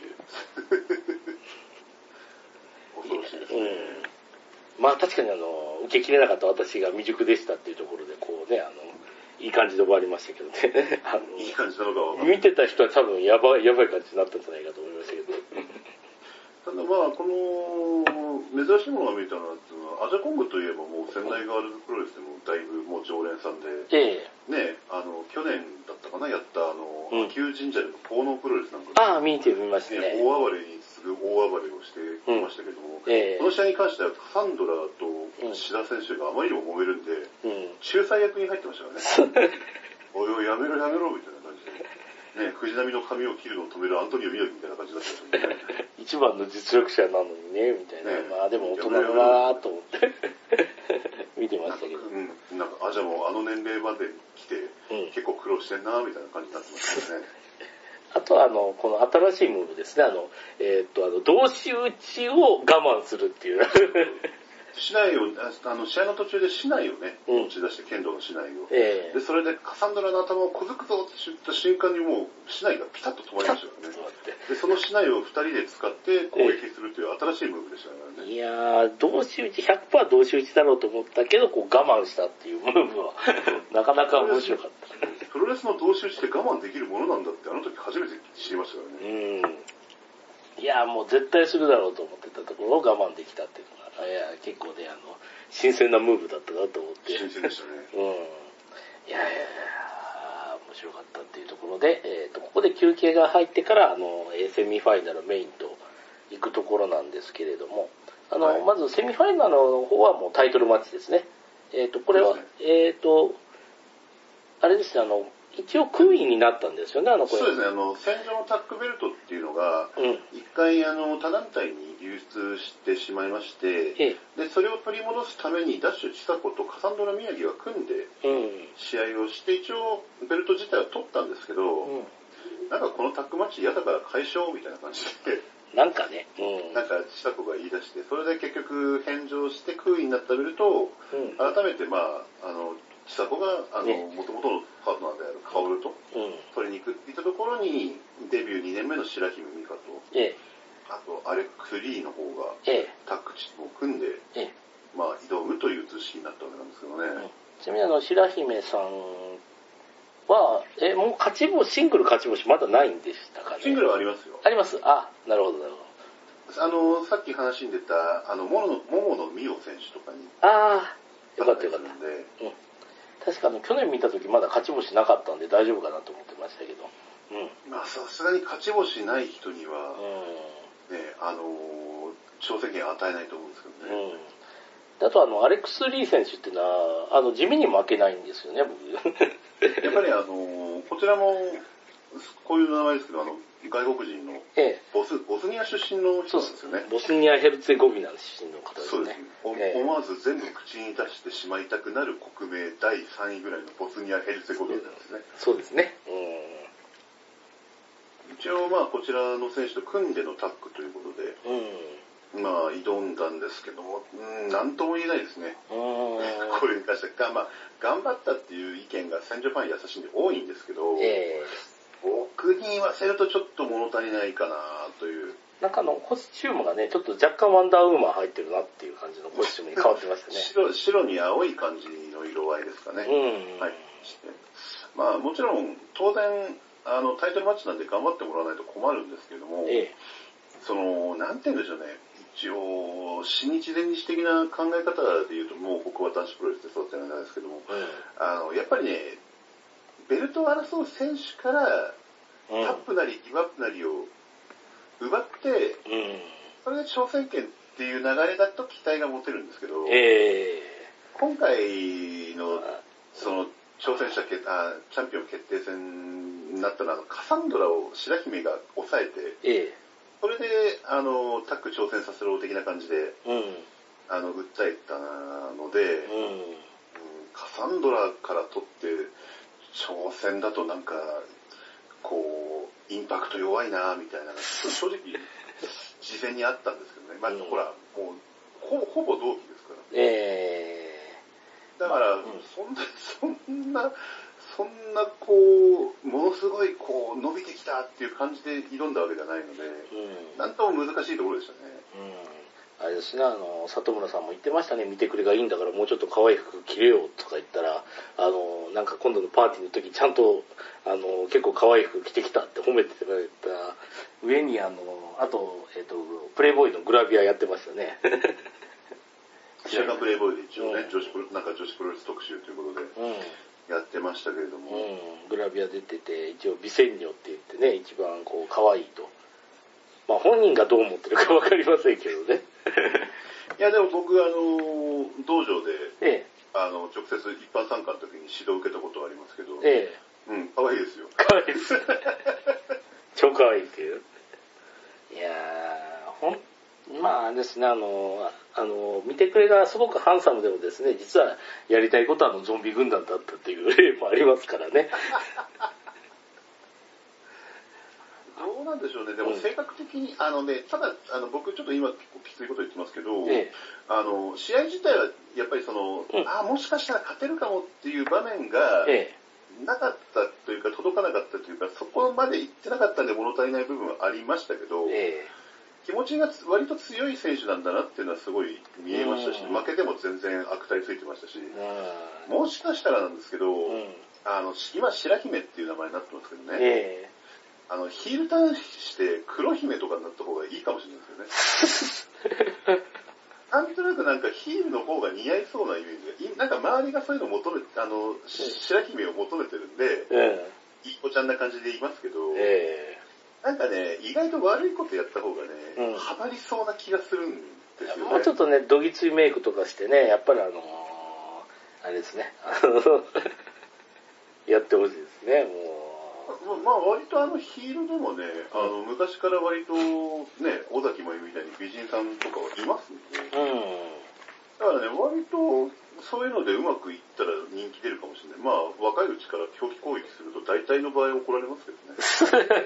恐ろしいですね。 うん、まあ確かにあの、受けきれなかった私が未熟でしたっていうところで、こうね、あの、いい感じで終わりましたけどね。あのいい感じなのかわかんない。 見てた人は多分やばい、やばい感じになったんじゃないかと思いましたけど。 ただまあ、この、珍しいものが見えたのは、アジャコングといえばもう仙台ガールズプロレスでもだいぶもう常連さんで、 ええ、 ね、あの、去年だったかな、やったあの、 うん、 秋神社での奉納プロレスなんか、 ああ、見てみましたね。 大暴れに次ぐ大暴れをしてきましたけども、 うん、ええ、 この試合に関してはカサンドラと志田選手があまりにも揉めるんで、うん、仲裁役に入ってましたからね。おいおい、やめろやめろみたいな感じで。ね、藤波の髪を切るのを止めるアントニオ猪木みたいな感じだったんですよね。 一番の実力者なのにね、みたいな。ね、まあでも大人だなぁと思って。見てましたけど。 うん。なんか、アジャもあの年齢まで来て、うん、結構苦労してんなみたいな感じになってましたね。 あとは、あの、この新しいムーブですね。あの、えー、っと、あの、同士打ちを我慢するっていう。 市内を、あの、試合の途中で市内をね、持ち出して、剣道の市内を。えー、で、それでカサンドラの頭を小づくぞって言った瞬間にもう、市内がピタッと止まりましたからね。で、その市内を二人で使って攻撃するという新しいムーブでしたからね。 いやー、同士打ち、ひゃくパーセント 同士打ちだろうと思ったけど、こう我慢したっていうムーブは、なかなか面白かった。 プロレスの同士打ちって我慢できるものなんだって、あの時初めて知りましたからね。 うん。いやー、もう絶対するだろうと思ってたところを我慢できたっていうのが、いや結構ね、あの、新鮮なムーブだったなと思って。 新鮮でしたね。 うん。いやいやいや、面白かったっていうところで、えー、とここで休憩が入ってからあのセミファイナルメインと行くところなんですけれども、あの、はい、まずセミファイナルの方はもうタイトルマッチですね。えっ、ー、とこれは、ね、えっ、ー、とあれですね、あの一応クイーンになったんですよね、あのこれ。 そうですね、あの戦場のタッグベルトっていうのが一、うん、回あの他団体に流出してしまいまして、ええ、でそれを取り戻すためにダッシュ千佐子とカサンドラ宮城が組んで試合をして一応ベルト自体は取ったんですけど、うん、なんかこのタッグマッチ嫌だから解消みたいな感じで。 なんかね、うん、 なんか千佐子が言い出して、それで結局返上してクイーンになったベルトを、うん、改めてまああの千佐子があの元々のパートナーである薫と取りに行くっていったところにデビューにねんめの白姫美香と、ええ、あとアレックス・リーの方がタッグチームを組んで、ええ、まあ挑むという図式になったわけなんですけどね。うん、 ちなみにあの白姫さんはえもう勝ち星シングル勝ち星まだないんでしたかね。 シングルはありますよ。 あります。あ、なるほどなるほど。 あのさっき話に出たあの桃野桃野美桜選手とかにああよかったよかった。うん。確かに去年見た時まだ勝ち星なかったんで大丈夫かなと思ってましたけど。 うん。まあさすがに勝ち星ない人には、うん、ねあの挑戦権与えないと思うんですけどね。 うん。あとあのアレックス・リー選手っていうのはあの地味に負けないんですよね僕。 やっぱりあのこちらもこういう名前ですけどあの外国人のボス、ええ、ボスニア出身の人なんですよね。 ボスニア・ヘルツェゴビナ出身の方ですね。 そうですね。ええ、思わず全部口に出してしまいたくなる国名だいさんいぐらいのボスニア・ヘルツェゴビナですね。 そうですね。 うん、一応まあこちらの選手と組んでのタッグということで、うん、まあ挑んだんですけども、うん、なんとも言えないですね。これに関しては、まあ頑張ったっていう意見が戦場ファン優しいんで多いんですけど、えー僕に言わせるとちょっと物足りないかなという。 なんかあのコスチュームがね、ちょっと若干ワンダーウーマン入ってるなっていう感じのコスチュームに変わってましたね。 白, 白に青い感じの色合いですかね。うん、はい。まあもちろん当然あのタイトルマッチなんで頑張ってもらわないと困るんですけども、ええ、そのなんて言うんでしょうね。一応新日前日的な考え方で言うともう僕は男子プロレスで育ってないんですけども、うん、あのやっぱりね。ベルトを争う選手から、うん、タップなりギブアップなりを奪って、うん、それで挑戦権っていう流れだと期待が持てるんですけど、えー、今回のその挑戦者あチャンピオン決定戦になったのはカサンドラを白姫が抑えて、えー、それであのタッグ挑戦させろ的な感じで、うん、あの訴えたので、うん、カサンドラから取って挑戦だとなんかこうインパクト弱いなみたいな正直事前にあったんですけどね。まあ、うん、ほらもう ほ, ほぼ同期ですから。えー、だから、うん、そんなそんなそんなこうものすごいこう伸びてきたっていう感じで挑んだわけじゃないので、うん、なんとも難しいところでしたね。 うんあれですね、あの、里村さんも言ってましたね、見てくれがいいんだからもうちょっと可愛い服着れよとか言ったら、あの、なんか今度のパーティーの時ちゃんと、あの、結構可愛い服着てきたって褒めてくれた上に、あの、あと、えっと、プレイボーイのグラビアやってましたね。 週刊プレイボーイで一応ね、うん、女子プロ、なんか女子プロレス特集ということで、やってましたけれども。 うん、グラビア出てて、一応ビセンニョって言ってね、一番こう可愛いと。まあ本人がどう思ってるかわかりませんけどね。 いやでも僕あの道場で、ええ、あの直接一般参加の時に指導を受けたことはありますけど、ええ、うん可愛いですよ。 可愛いです。超可愛いっていう。いやーほんまあですねあのあの見てくれがすごくハンサムでもですね実はやりたいことはあのゾンビ軍団だったっていう例もありますからね。 どうなんでしょうね。でも性格的に、うん、あのね、ただ、あの、僕ちょっと今結構きついこと言ってますけど、ええ、あの、試合自体はやっぱりその、うん、あ、もしかしたら勝てるかもっていう場面が、なかったというか、届かなかったというか、そこまで行ってなかったんで物足りない部分はありましたけど、ええ、気持ちが割と強い選手なんだなっていうのはすごい見えましたし、負けても全然悪態ついてましたし、もしかしたらなんですけど、うん、あの、今白姫っていう名前になってますけどね、ええあの、ヒールターンして黒姫とかになった方がいいかもしれないですよね。なんとなくなんかヒールの方が似合いそうなイメージが、なんか周りがそういうのを求めて、あの、白姫を求めてるんで、 いい子ちゃんな感じでいますけど、 えー、なんかね、意外と悪いことやった方がね、 うんハマりそうな気がするんですよね。 もうちょっとね、どぎついメイクとかしてね、やっぱりあのー、あれですね、やってほしいですね、もう。まあ割とあのヒールでもね、あの昔から割とね、尾崎真由みたいに美人さんとかはいますんで、 う。うん。 だからね、割とそういうのでうまくいったら人気出るかもしれない。まあ若いうちから狂気攻撃すると大体の場合怒られますけどね。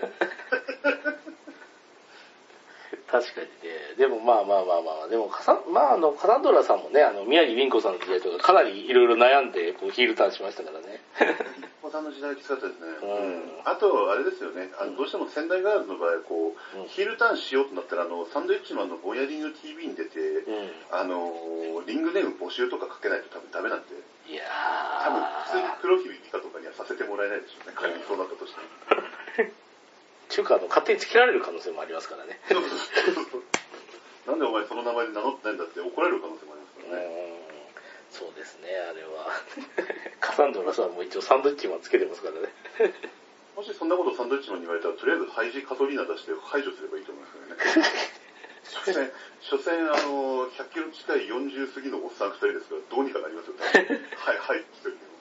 確かにね。でもまあまあまあまあ、でもカサ、まああの、カサンドラさんもね、あの、宮城凛子さんの時代とかかなりいろいろ悩んで、こう、ヒールターンしましたからね。 お子さんの時代きつかったですね。 うんうん、あと、あれですよね、あのどうしても仙台ガールズの場合、こう、 うん、 ヒールターンしようとなったら、あの、サンドイッチマンのボヤリング ティーブイ に出て、 うん、 あの、リングネーム募集とかかけないと多分ダメなんで、 いや多分普通にー。 黒ひび美香とかにはさせてもらえないでしょうね、仮にそうなったとしても。 中華の勝手につけられる可能性もありますからね。 そうそうそうそう。なんでお前その名前で名乗ってないんだって怒られる可能性もありますからね。 うん、そうですね、あれは。カサンドラさんも一応サンドイッチマンつけてますからね。 もしそんなことサンドイッチマンに言われたら、とりあえずハイジカトリーナ出して排除すればいいと思いますよね。所詮、所詮あの、ひゃっキロ近いよんじゅう過ぎのおっさんふたりですから、どうにかなりますよね。はい、はい、一人でも。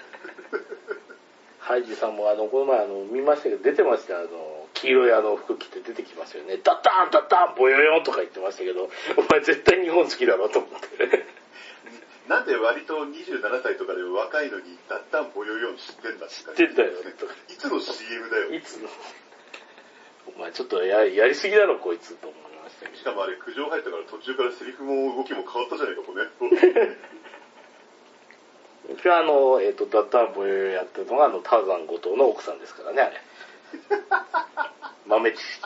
ハイジさんもあの、この前あの、見ましたけど、出てましたよ、あの、黄色いあの服着て出てきますよね。ダッターンダッターンボヨヨンとか言ってましたけど、お前絶対日本好きだろと思って。 なんで割とにじゅうななさいとかで若いのに、ダッタンボヨヨン知ってんだって知ってんだよ。 いつの シーエム だよ。 いつの。お前ちょっとややりすぎだろ、こいつと思いましたけど。 しかもあれ、苦情入ったから途中からセリフも動きも変わったじゃないか、これ。 うちはあの、えっ、ー、と、ダッターンボヨヨンやってるのが、あの、ターザン後藤の奥さんですからね、あれ。豆知識。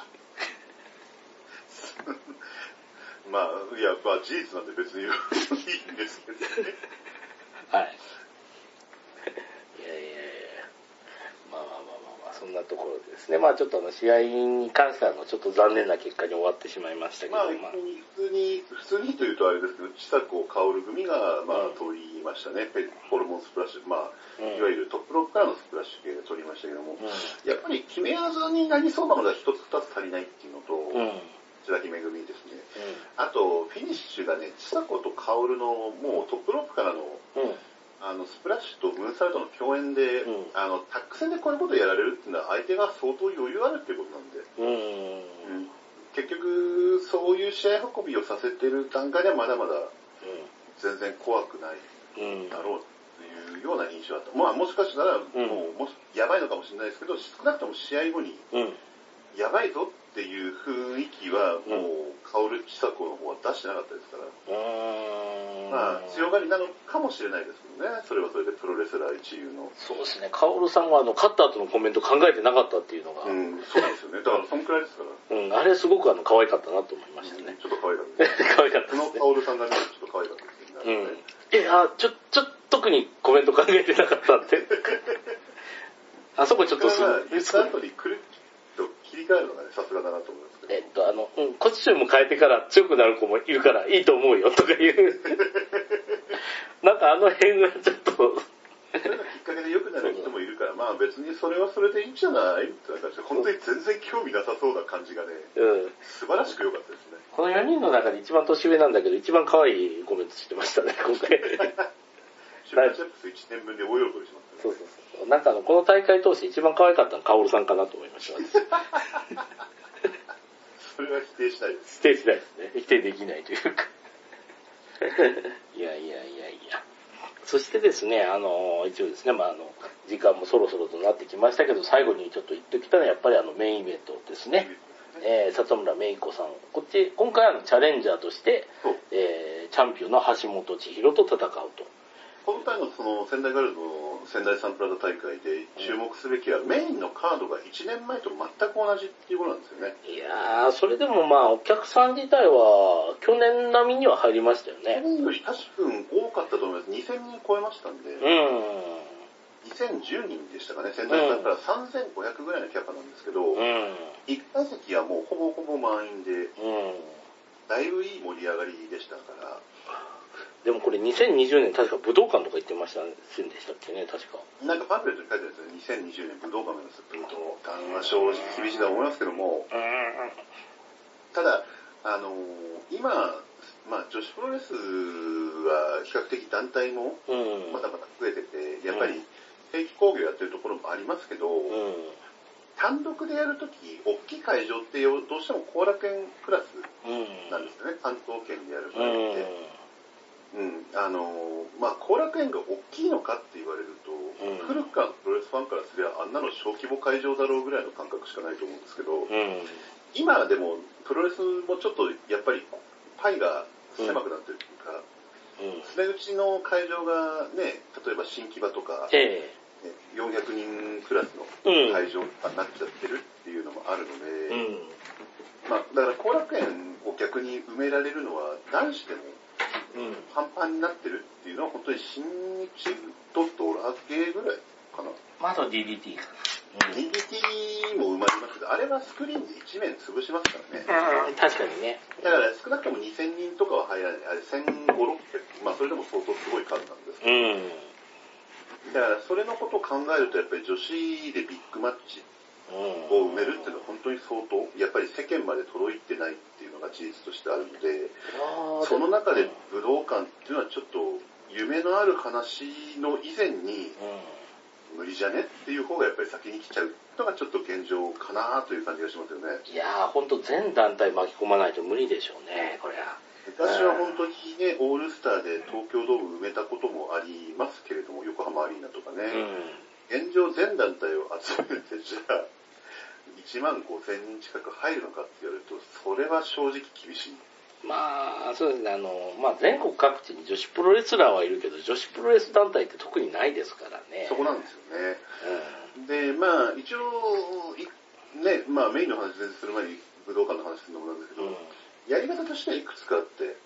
まあ、いや、まあ事実なんで別にいいんですけどね。 はい。いやいやいや。まあまあまあまあまあ、そんなところでですね。まあちょっとあの、試合に関してはのちょっと残念な結果に終わってしまいましたけど、 まあ、 まあ、 普通に、普通にというとあれですけど、千佐子薫組が、まあ、取りましたね。ホルモンスプラッシュ、まあ、うん、いわゆるトップロックからのスプラッシュ系で取りましたけども、うん、やっぱり決め技になりそうなのが一つ二つ足りないっていうのと、うん千崎めぐみですね、うん。あと、フィニッシュがね、千佐子と薫のもうトップロップからの、うん、あの、スプラッシュとムーンサルトの共演で、うん、あの、タック戦でこういうことをやられるっていうのは相手が相当余裕あるっていうことなんで、うんうん、結局、そういう試合運びをさせてる段階ではまだまだ、全然怖くないだろうというような印象だった。まあ、もしかしたら、もう、もやばいのかもしれないですけど、少なくとも試合後に、やばいぞっていう雰囲気はもう薫千佐子の方は出してなかったですから、うん、まあ強がりなのかもしれないですけどね。それはそれでプロレスラー一流の。 そうですね。薫さんはあの勝った後のコメント考えてなかったっていうのが、 うん、そうですよね。だからそんくらいですから。 うん、あれすごくあの可愛かったなと思いましたね。 うん、ちょっと可愛かったです、ね。 可愛かったです、 ね。その薫さんがね、ちょっと可愛かったですね。うん。 え、あ、ちょちょ特にコメント考えてなかったって。あそこちょっとすごい。 言った後に来る。切り替えるのがね、さすがだなと思いますけど。 えっと、あの、うん、コスチューム変えてから強くなる子もいるからいいと思うよとか言う。なんかあの辺がちょっと。 それがきっかけで良くなる人もいるから、まあ別にそれはそれでいいんじゃないって感じで、本当に全然興味なさそうな感じがね、うん、素晴らしく良かったですね。 このよにんの中で一番年上なんだけど、一番可愛いコメントしてましたね、今回。 シュープチャップスいちねんぶんで大喜びしましたね。 そうそうそう。なんかあの、この大会通して一番可愛かったのは薫さんかなと思いました。 それは否定しないです。 否定しないですね。否定できないというか。いやいやいやいや。そしてですね、あの、一応ですね、まああの、時間もそろそろとなってきましたけど、最後にちょっと言っておきたのはやっぱりあのメインイベントですね。えー、里村芽衣子さん。こっち、今回はあのチャレンジャーとして、えー、チャンピオンの橋本千尋と戦うと。 今回のその仙台ガールズの仙台サンプラザ大会で注目すべきは、うん、メインのカードがいちねんまえと全く同じっていうことなんですよね。 いやー、それでもまあお客さん自体は去年並みには入りましたよね。 去年より確か多かったと思います。にせんにん超えましたんで。うん。にせんじゅうにんでしたかね。仙台さんからさんぜんごひゃくぐらいのキャパなんですけど、うん、いっかい席はもうほぼほぼ満員で、うん、だいぶいい盛り上がりでしたから。 でもこれにせんにじゅうねん確か武道館とか行ってましたせんでしたっけね、確か。 なんかパンフレットに書いてあるんですよ。にせんにじゅうねん武道館なんですよ。武道館は正直厳しいと思いますけども、ただ、あのー、今、まあ女子プロレスは比較的団体もまだまだ増えてて、やっぱり定期興行やってるところもありますけど、うん、単独でやるとき、大きい会場ってどうしても後楽園クラスなんですよね、関東圏でやる場合って。うん、あのー、まあ後楽園が大きいのかって言われると、うん、古くからのプロレスファンからすればあんなの小規模会場だろうぐらいの感覚しかないと思うんですけど、うん、今でもプロレスもちょっとやっぱりパイが狭くなってるというか、うん、すね打ちの会場がね、例えば新木場とか、えー、よんひゃくにんクラスの会場になっちゃってるっていうのもあるので、うん、まあだから後楽園を逆に埋められるのは男子でもパンパンになってるっていうのは本当に新日とドラゲーぐらいかな。 まあ、あと ディーディーティー かな。うん、ディーディーティー も埋まりますけど、あれはスクリーンで一面潰しますからね。 うん、確かにね。 だから少なくともにせんにんとかは入らない。あれせんごひゃく、ろっぴゃく、まあそれでも相当すごい数なんですけど。うん、だからそれのことを考えるとやっぱり女子でビッグマッチを埋めるっていうのは本当に相当、やっぱり世間まで届いてないっていうのが事実としてあるので、その中で武道館っていうのはちょっと夢のある話の以前に、無理じゃねっていう方がやっぱり先に来ちゃうのがちょっと現状かなという感じがしますよね。 いやー、ほんと全団体巻き込まないと無理でしょうね、これは。 昔は本当にね、オールスターで東京ドーム埋めたこともありますけれども、横浜アリーナとかね。うん、現状全団体を集めて、じゃあ、いちまんごせんにん近く入るのかって言われると、それは正直厳しい。 まあ、そうですね、あの、まあ全国各地に女子プロレスラーはいるけど、女子プロレス団体って特にないですからね。 そこなんですよね。うん、で、まあ一応、ね、まあメインの話全然する前に武道館の話するのもなんですけど、うん、やり方としてはいくつかあって、うん、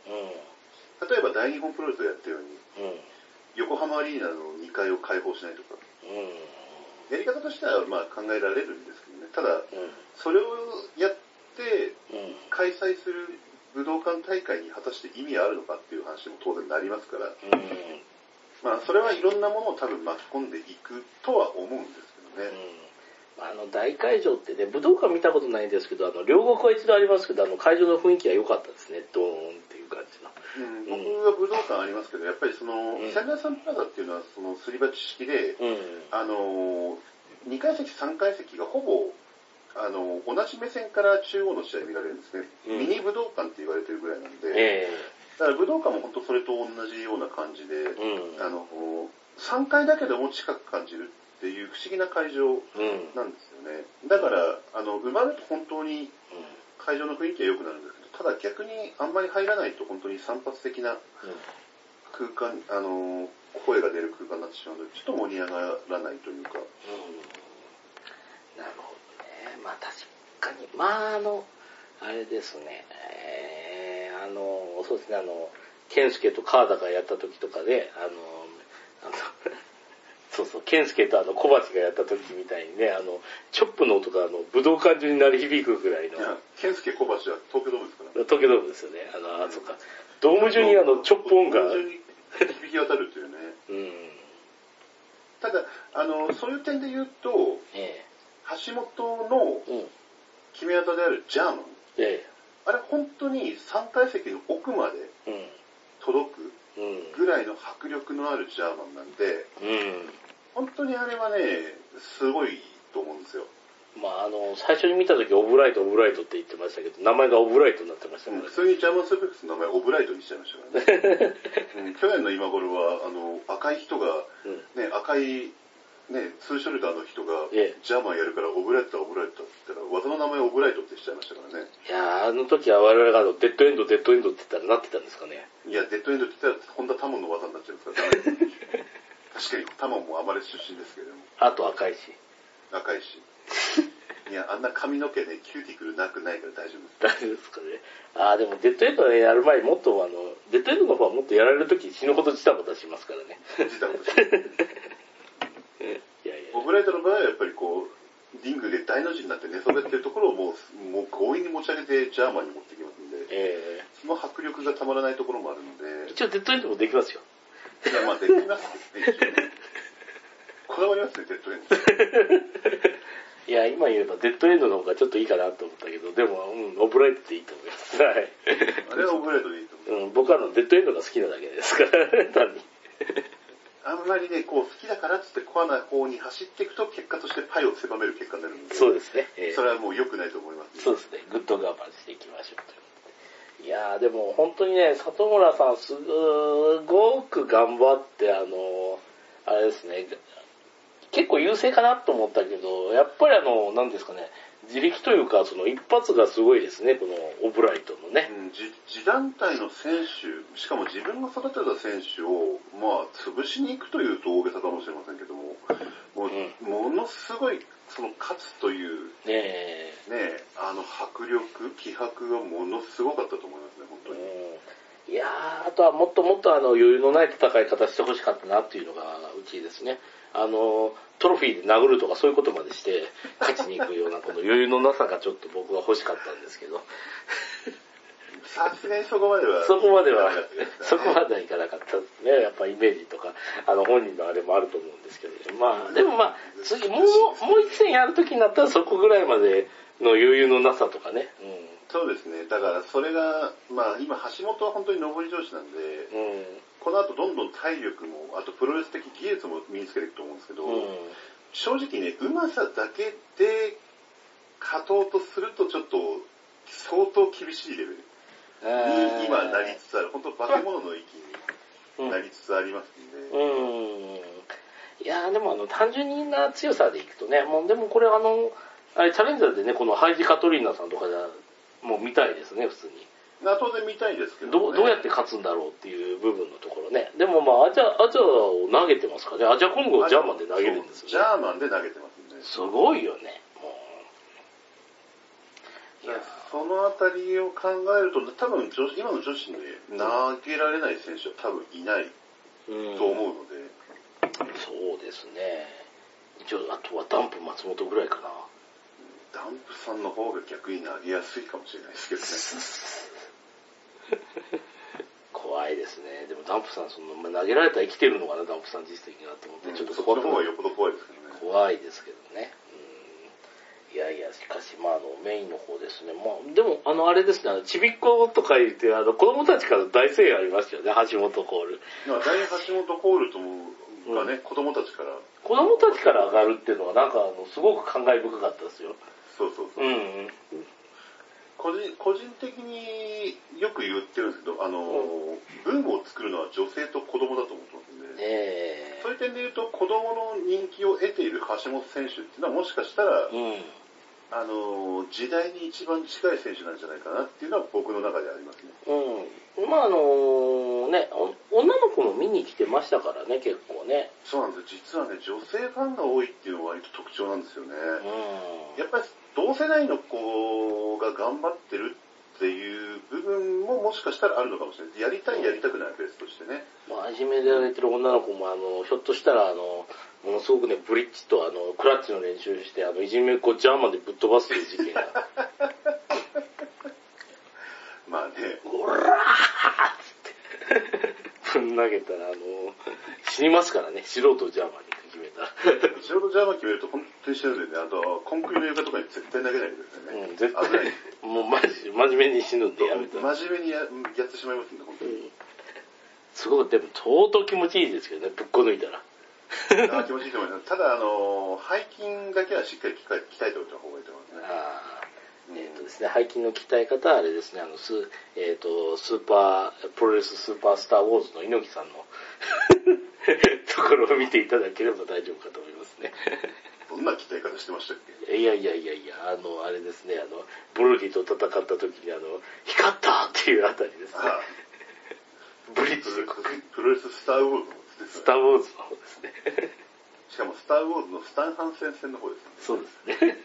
例えば大日本プロレスをやったように、うん、横浜アリーナのにかいを開放しないとか、うん、やり方としてはまあ考えられるんですけどね、ただ、うん、それをやって開催する武道館大会に果たして意味あるのかっていう話も当然なりますから、うん、まあそれはいろんなものを多分巻き込んでいくとは思うんですけどね。 うん、あの大会場ってね、武道館見たことないんですけど、あの両国は一度ありますけど、あの会場の雰囲気は良かったですね、ドーンっていう感じの。 うん、僕は武道館ありますけど、やっぱりその、うん、仙台サンプラザっていうのはそのすり鉢式で、うん、あのにかい席さんかい席がほぼあの同じ目線から中央の試合見られるんですね、うん、ミニ武道館って言われてるぐらいなんで、えー、だから武道館も本当それと同じような感じで、うん、あのさんかいだけでも近く感じるっていう不思議な会場なんですよね、うん、だからあの埋まると本当に会場の雰囲気は良くなるんですけど、ただ逆にあんまり入らないと本当に散発的な空間、あの声が出る空間になってしまうので、ちょっと盛り上がらないというか、うん、 なるほど。まあ確かに、まああの、あれですね、えー、あの、そうですね、あの、健介と川田がやった時とかで、あの、あのそうそう、健介とあの小鉢がやった時みたいにね、あの、チョップの音があの、武道館中に鳴り響くぐらいの。いや、 健介小鉢は東京ドームですから、ね。 東京ドームですよね。あの、あ、そうか。ドーム中にあの、チョップ音が。 ドーム中に響き渡るというね。うん。ただ、あの、そういう点で言うと、ええ、橋本の決め技であるジャーマン、ええ、あれ本当にさんかい席の奥まで届くぐらいの迫力のあるジャーマンなんで、うん、本当にあれはね、すごいと思うんですよ。 まああの、最初に見た時オブライトオブライトって言ってましたけど、名前がオブライトになってましたから、ね、 うん、普通にジャーマンスープレックスの名前オブライトにしちゃいましたからね。うん、去年の今頃は、あの、赤い人が、ね、うん、赤いね、ツーショルダーの人がジャーマンやるからオブライトだオブライトだって言ったら技の名前オブライトってしちゃいましたからね。 いやー、あの時は我々があのデッドエンドデッドエンドって言ったらなってたんですかね。 いや、デッドエンドって言ったら本田タモンの技になっちゃいますからね。確かにタモンもアマレス出身ですけれども。 あと赤いし。 赤いし。いや、あんな髪の毛ね、キューティクルなくないから大丈夫です。 大丈夫ですかね。あー、でもデッドエンドやる前にもっとあの、デッドエンドの方はもっとやられる時死ぬほどジタバタしますからね。ジタバタします。 いやいやオブライトの場合はやっぱりこうリングで大の字になって寝そべってるところをもうもう強引に持ち上げてジャーマンに持ってきますんで、えー、そも迫力がたまらないところもあるので。 一応デッドエンドもできますよ。 いや、まあできますけどね、一応ね。こだわりますね、デッドエンド。 いや、今言えばデッドエンドの方がちょっといいかなと思ったけど、でも、うん、オブライトでいいと思います。はい。 あれはオブライトでいいと思う。 うん、僕はあの、デッドエンドが好きなだけですから、単に。 あんまりね、こう、好きだからっつってコアな方に走っていくと、結果としてパイを狭める結果になるので。 そうですね。えー、 それはもう良くないと思いますね。 そうですね。グッド我慢していきましょうということで。いやー、でも本当にね、里村さん、すごく頑張って、あの、あれですね、結構優勢かなと思ったけど、やっぱりあの、何ですかね、自力というか、その一発がすごいですね、このオブライトのね。 うん、自, 自団体の選手、しかも自分が育てた選手を、まあ、潰しに行くというと大げさかもしれませんけども、も, ううん、ものすごい、その勝つという、 ねえ、 ね、あの迫力、気迫がものすごかったと思いますね、本当に。 うん、いやー、あとはもっともっとあの余裕のない戦い方してほしかったなっていうのがうちですね。あの、トロフィーで殴るとかそういうことまでして勝ちに行くようなこの余裕のなさがちょっと僕は欲しかったんですけど。 さすがにそこまでは。 そこまでは、そこまではいかなかったですね。やっぱイメージとか、あの本人のあれもあると思うんですけど、ね。まあ、でもまあ、次、もう、もう一戦やるときになったらそこぐらいまでの余裕のなさとかね。うん、 そうですね。だからそれが、まあ今橋本は本当に上り調子なんで、うん、この後どんどん体力も、あとプロレス的技術も身につけていくと思うんですけど、うん、正直ね、うまさだけで勝とうとするとちょっと相当厳しいレベルに今なりつつある。本当化け物の域になりつつありますんで。 うんうん、いやーでもあの単純な強さでいくとね、もうでもこれあの、あれチャレンジャーでね、このハイジカトリーナさんとかじゃもう見たいですね、普通に。 当然見たいですけど、ね、 どう、どうやって勝つんだろうっていう部分のところね。でもまあアジャ、アジャを投げてますからね。アジャコングをジャーマンで投げるんですよね。 ジャーマンで投げてますね。 すごいよね。もういやそのあたりを考えると、多分女子今の女子で投げられない選手は多分いないと思うので。 うん、そうですね。一応、あとはダンプ松本ぐらいかな。 ダンプさんの方が逆に投げやすいかもしれないですけどね。 怖いですね。でもダンプさん、その、投げられたら生きてるのかな、ダンプさん実績がと思って、 うん、 ちょっとそこの方がよっぽど怖いですけどね。 怖いですけどね。うん、いやいや、しかし、まあ、あの、メインの方ですね。まあ、でも、あの、あれですね、あのちびっことか言って、あの、子供たちから大声援ありましたよね、橋本コール。 大橋本コールとがね、うん、子供たちから。 子供たちから上がるっていうのは、なんか、あの、すごく感慨深かったですよ。 そうそうそう。うん、個人個人的によく言ってるんですけど、あの、うん、文具を作るのは女性と子供だと思ってますんで、えー、そういう点で言うと子供の人気を得ている橋本選手っていうのはもしかしたら、うん、あの時代に一番近い選手なんじゃないかなっていうのは僕の中でありますね。 うん。まああのね、女の子も見に来てましたからね、結構ね。 そうなんです。実はね、女性ファンが多いっていうのは割と特徴なんですよね。うん、やっぱり同世代の子が頑張ってるっていう部分ももしかしたらあるのかもしれない。やりたいやりたくないは別としてね。 まあ、真面目でやられてる女の子もあの、ひょっとしたらあの、ものすごくね、ブリッジとあの、クラッチの練習して、あの、いじめっ子ジャーマンでぶっ飛ばすという事件が。 まあね。 オラーってぶん投げたら、あの、死にますからね、素人ジャーマンに決めたら。 素人ジャーマン決めると本当に死ぬんでね、あと、コンクリの床とかに絶対投げないでくださいね。 うん、絶対。危ない。もうマジ、真面目に死ぬんでやめた。 真面目に や, やってしまいますんで、本当に。うん、 すごい、でも相当気持ちいいですけどね、ぶっこ抜いたら。 あ気持ちいいと思います。ただ、あの、背筋だけはしっかり鍛えておいた方がいいと思いますね。あえーとですね、背筋の鍛え方はあれですね、あの、ス,、えー、とスーパー、プロレススーパースターウォーズの猪木さんのところを見ていただければ大丈夫かと思いますね。 どんな鍛え方してましたっけ？ いやいやいやいや、あの、あれですね、あの、ブロディと戦った時にあの、光ったっていうあたりですね。ああブリッジプロレススターウォーズのです、 ね、スターウォーズの方ですね。 しかもスターウォーズのスタンハンセン戦の方ですね。 そうですね。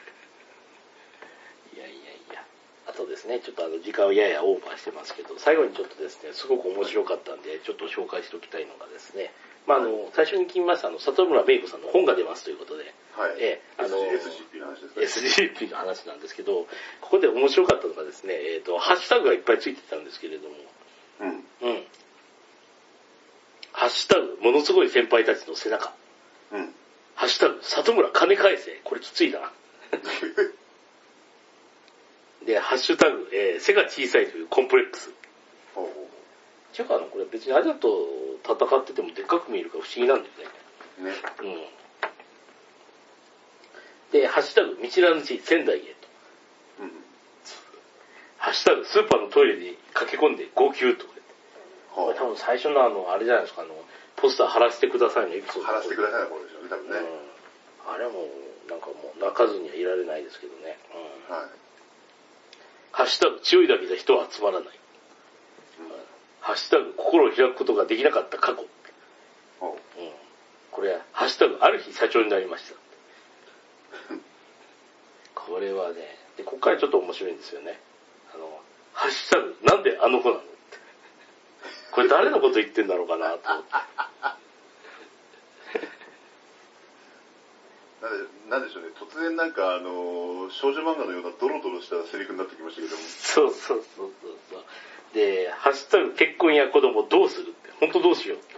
いやいやいや。あとですね、ちょっとあの時間をややオーバーしてますけど、最後にちょっとですね、すごく面白かったんで、ちょっと紹介しておきたいのがですね、 まあ、あの、最初に聞きました、あの、里村芽衣子さんの本が出ますということで、 はい。 えー、あの、 エスジーピー の話ですね。 エスジーピー の話なんですけど、ここで面白かったのがですね、えっと、ハッシュタグがいっぱいついてたんですけれども、 うん。 うん。ハッシュタグ、ものすごい先輩たちの背中。 うん。 ハッシュタグ、里村金返せ。これきついな。で、ハッシュタグ、えー、背が小さいというコンプレックス。 ほうほう。 っていうか、あの、これ別にあれだと戦っててもでっかく見えるから不思議なんだよね。 ね。 うん。で、ハッシュタグ、道らぬち仙台へと。 うん。 ハッシュタグ、スーパーのトイレに駆け込んで号泣とか言って。これ多分最初のあの、あれじゃないですか、あの、ポスター貼らせてくださいのエピソード。 貼らせてくださいの頃でしょうね、多分ね。 うん。あれはもう、なんかもう泣かずにはいられないですけどね。うん。 はい。 ハッシュタグ、強いだけじゃ人は集まらない。うん、ハッシュタグ、心を開くことができなかった過去。 うん。 これは、ハッシュタグ、ある日社長になりました。これはね、で、ここからちょっと面白いんですよね。あの、ハッシュタグ、なんであの子なのって。これ誰のこと言ってんだろうかなと思って。 なんで、なんでしょうね、突然なんかあのー、少女漫画のようなドロドロしたセリフになってきましたけども。 そうそうそうそうそう。で、ハッシュタグ、結婚や子供どうするって、本当どうしようって。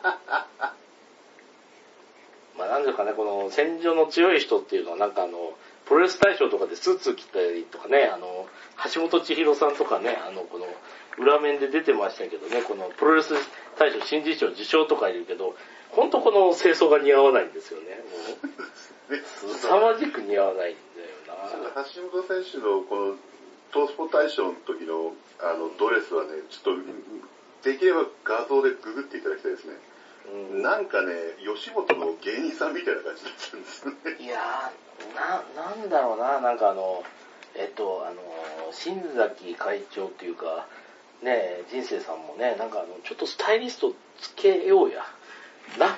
まあなんですかね、この戦場の強い人っていうのはなんかあの、プロレス大賞とかでスーツ着たりとかね、あの、橋本千尋さんとかね、あの、この、裏面で出てましたけどね、このプロレス大賞新人賞受賞とかいるけど、ほんとこの清掃が似合わないんですよね。もう、凄まじく似合わないんだよな。 橋本選手のこの、トースポ大賞の時のあのドレスはね、ちょっと、できれば画像でググっていただきたいですね。うん、なんかね、吉本の芸人さんみたいな感じだったんですよね。 いやー、な、なんだろうな、なんかあの、えっと、あの、新崎会長っていうか、ね、人生さんもね、なんかあの、ちょっとスタイリストつけようや。な。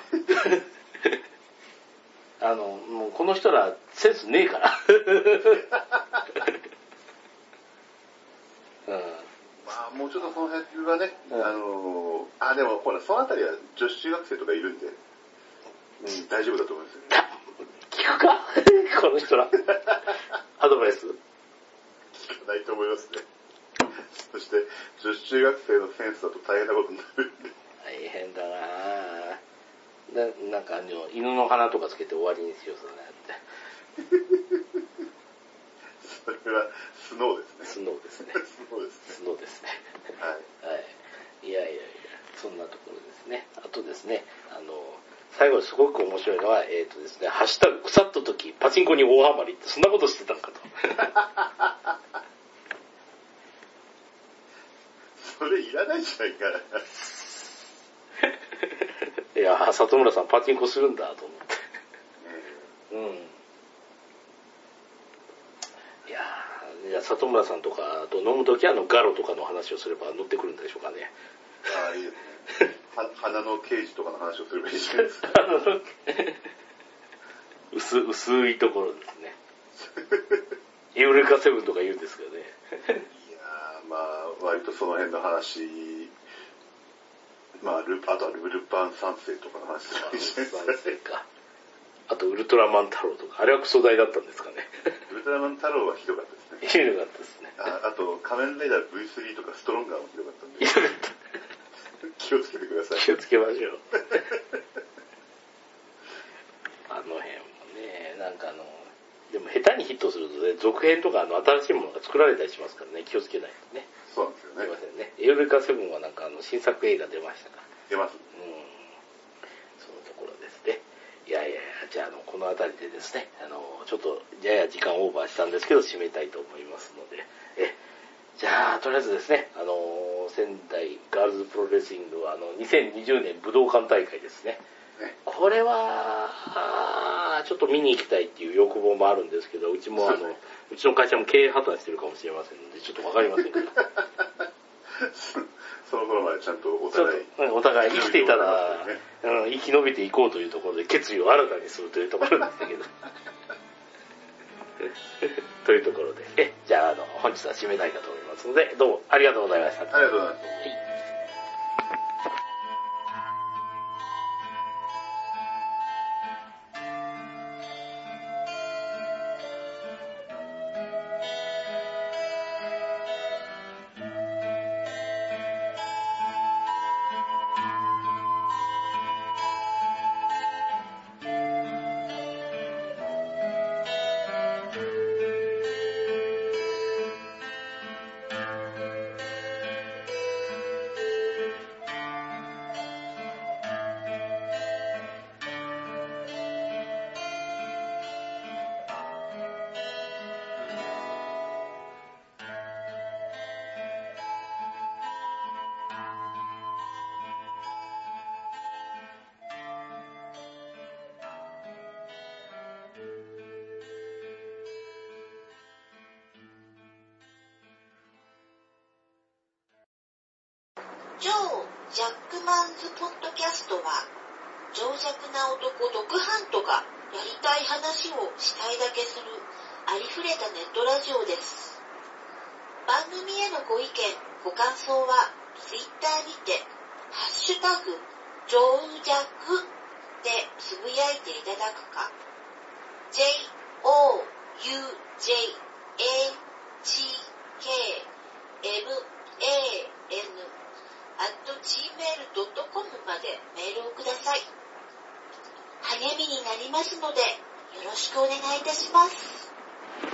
あの、もうこの人らセンスねえから。うん、 まあ、もうちょっとその辺はね、うん、あのー、あ、でもほら、そのあたりは女子中学生とかいるんで、うん、大丈夫だと思いますよね。 聞くかこの人ら。アドバイス聞かないと思いますね。そして、女子中学生のセンスだと大変なことになるんで。 大変だなぁ。な、なんかあの、犬の鼻とかつけて終わりにしよう、それって。 それは、スノーですね。 スノーですね。 スノーですね。 スノーですね。 はい。 はい。いやいやいや、そんなところですね。あとですね、あの、最後にすごく面白いのは、えっとですね、ハッシュタグ腐った時、パチンコに大ハマりって、そんなことしてたんかと。 それいらないじゃないかな。 いや、里村さんパチンコするんだと思って。うん。いやー、じゃあ里村さんとか、あと飲むときはあのガロとかの話をすれば乗ってくるんでしょうかね。 ああ、いいですね。花の刑事とかの話をすればいいじゃないですか。 薄、薄いところですね。エウレカセブンとか言うんですけどね。 いやー、まあ、割とその辺の話、まあ、ルあとはルパン三世とかの話すればいいじゃないですか。 あとウルトラマン太郎とか、あれはクソ大だったんですかね。 ウルトラマン太郎はひどかったですね。 ひどかったですね。 あ, あと、仮面ライダー ブイスリー とかストロンガーもひどかったんで。 ひどかった。 気をつけてください。 気をつけましょう。あの辺もね、なんかあの、でも下手にヒットするとね、続編とかあの新しいものが作られたりしますからね、気をつけないとね。 そうなんですよね。 すいませんね。エウレカセブンはなんかあの新作映画出ましたから。 出ます。 うん。そのところですね。いやいやいや、じゃああの、このあたりでですね、あの、ちょっとやや時間オーバーしたんですけど、締めたいと思いますので、え、じゃあ、とりあえずですね、あの、仙台ガールズプロレスリングは、あの、にせんにじゅうねん武道館大会ですね。ねこれは、ちょっと見に行きたいっていう欲望もあるんですけど、うちもあの、うちの会社も経営破綻してるかもしれませんので、ちょっとわかりませんけど。 その頃までちゃんとお互い、 お互い生きていたら、ねうん、生き延びていこうというところで決意を新たにするというところでしたけど。というところで、え、じゃあ、あの、本日は締めたいかと思いますので、どうもありがとうございました。 ありがとうございます。 はいマンズポッドキャストは、情弱な男ドクハントがやりたい話をしたいだけするありふれたネットラジオです。番組へのご意見、ご感想はツイッターにてハッシュタグジョウジャクでつぶやいていただくか ジェイオーユージェイエージーケーエムエーエヌ アット ジーメール ドット コム までメールをください。励みになりますのでよろしくお願いいたします。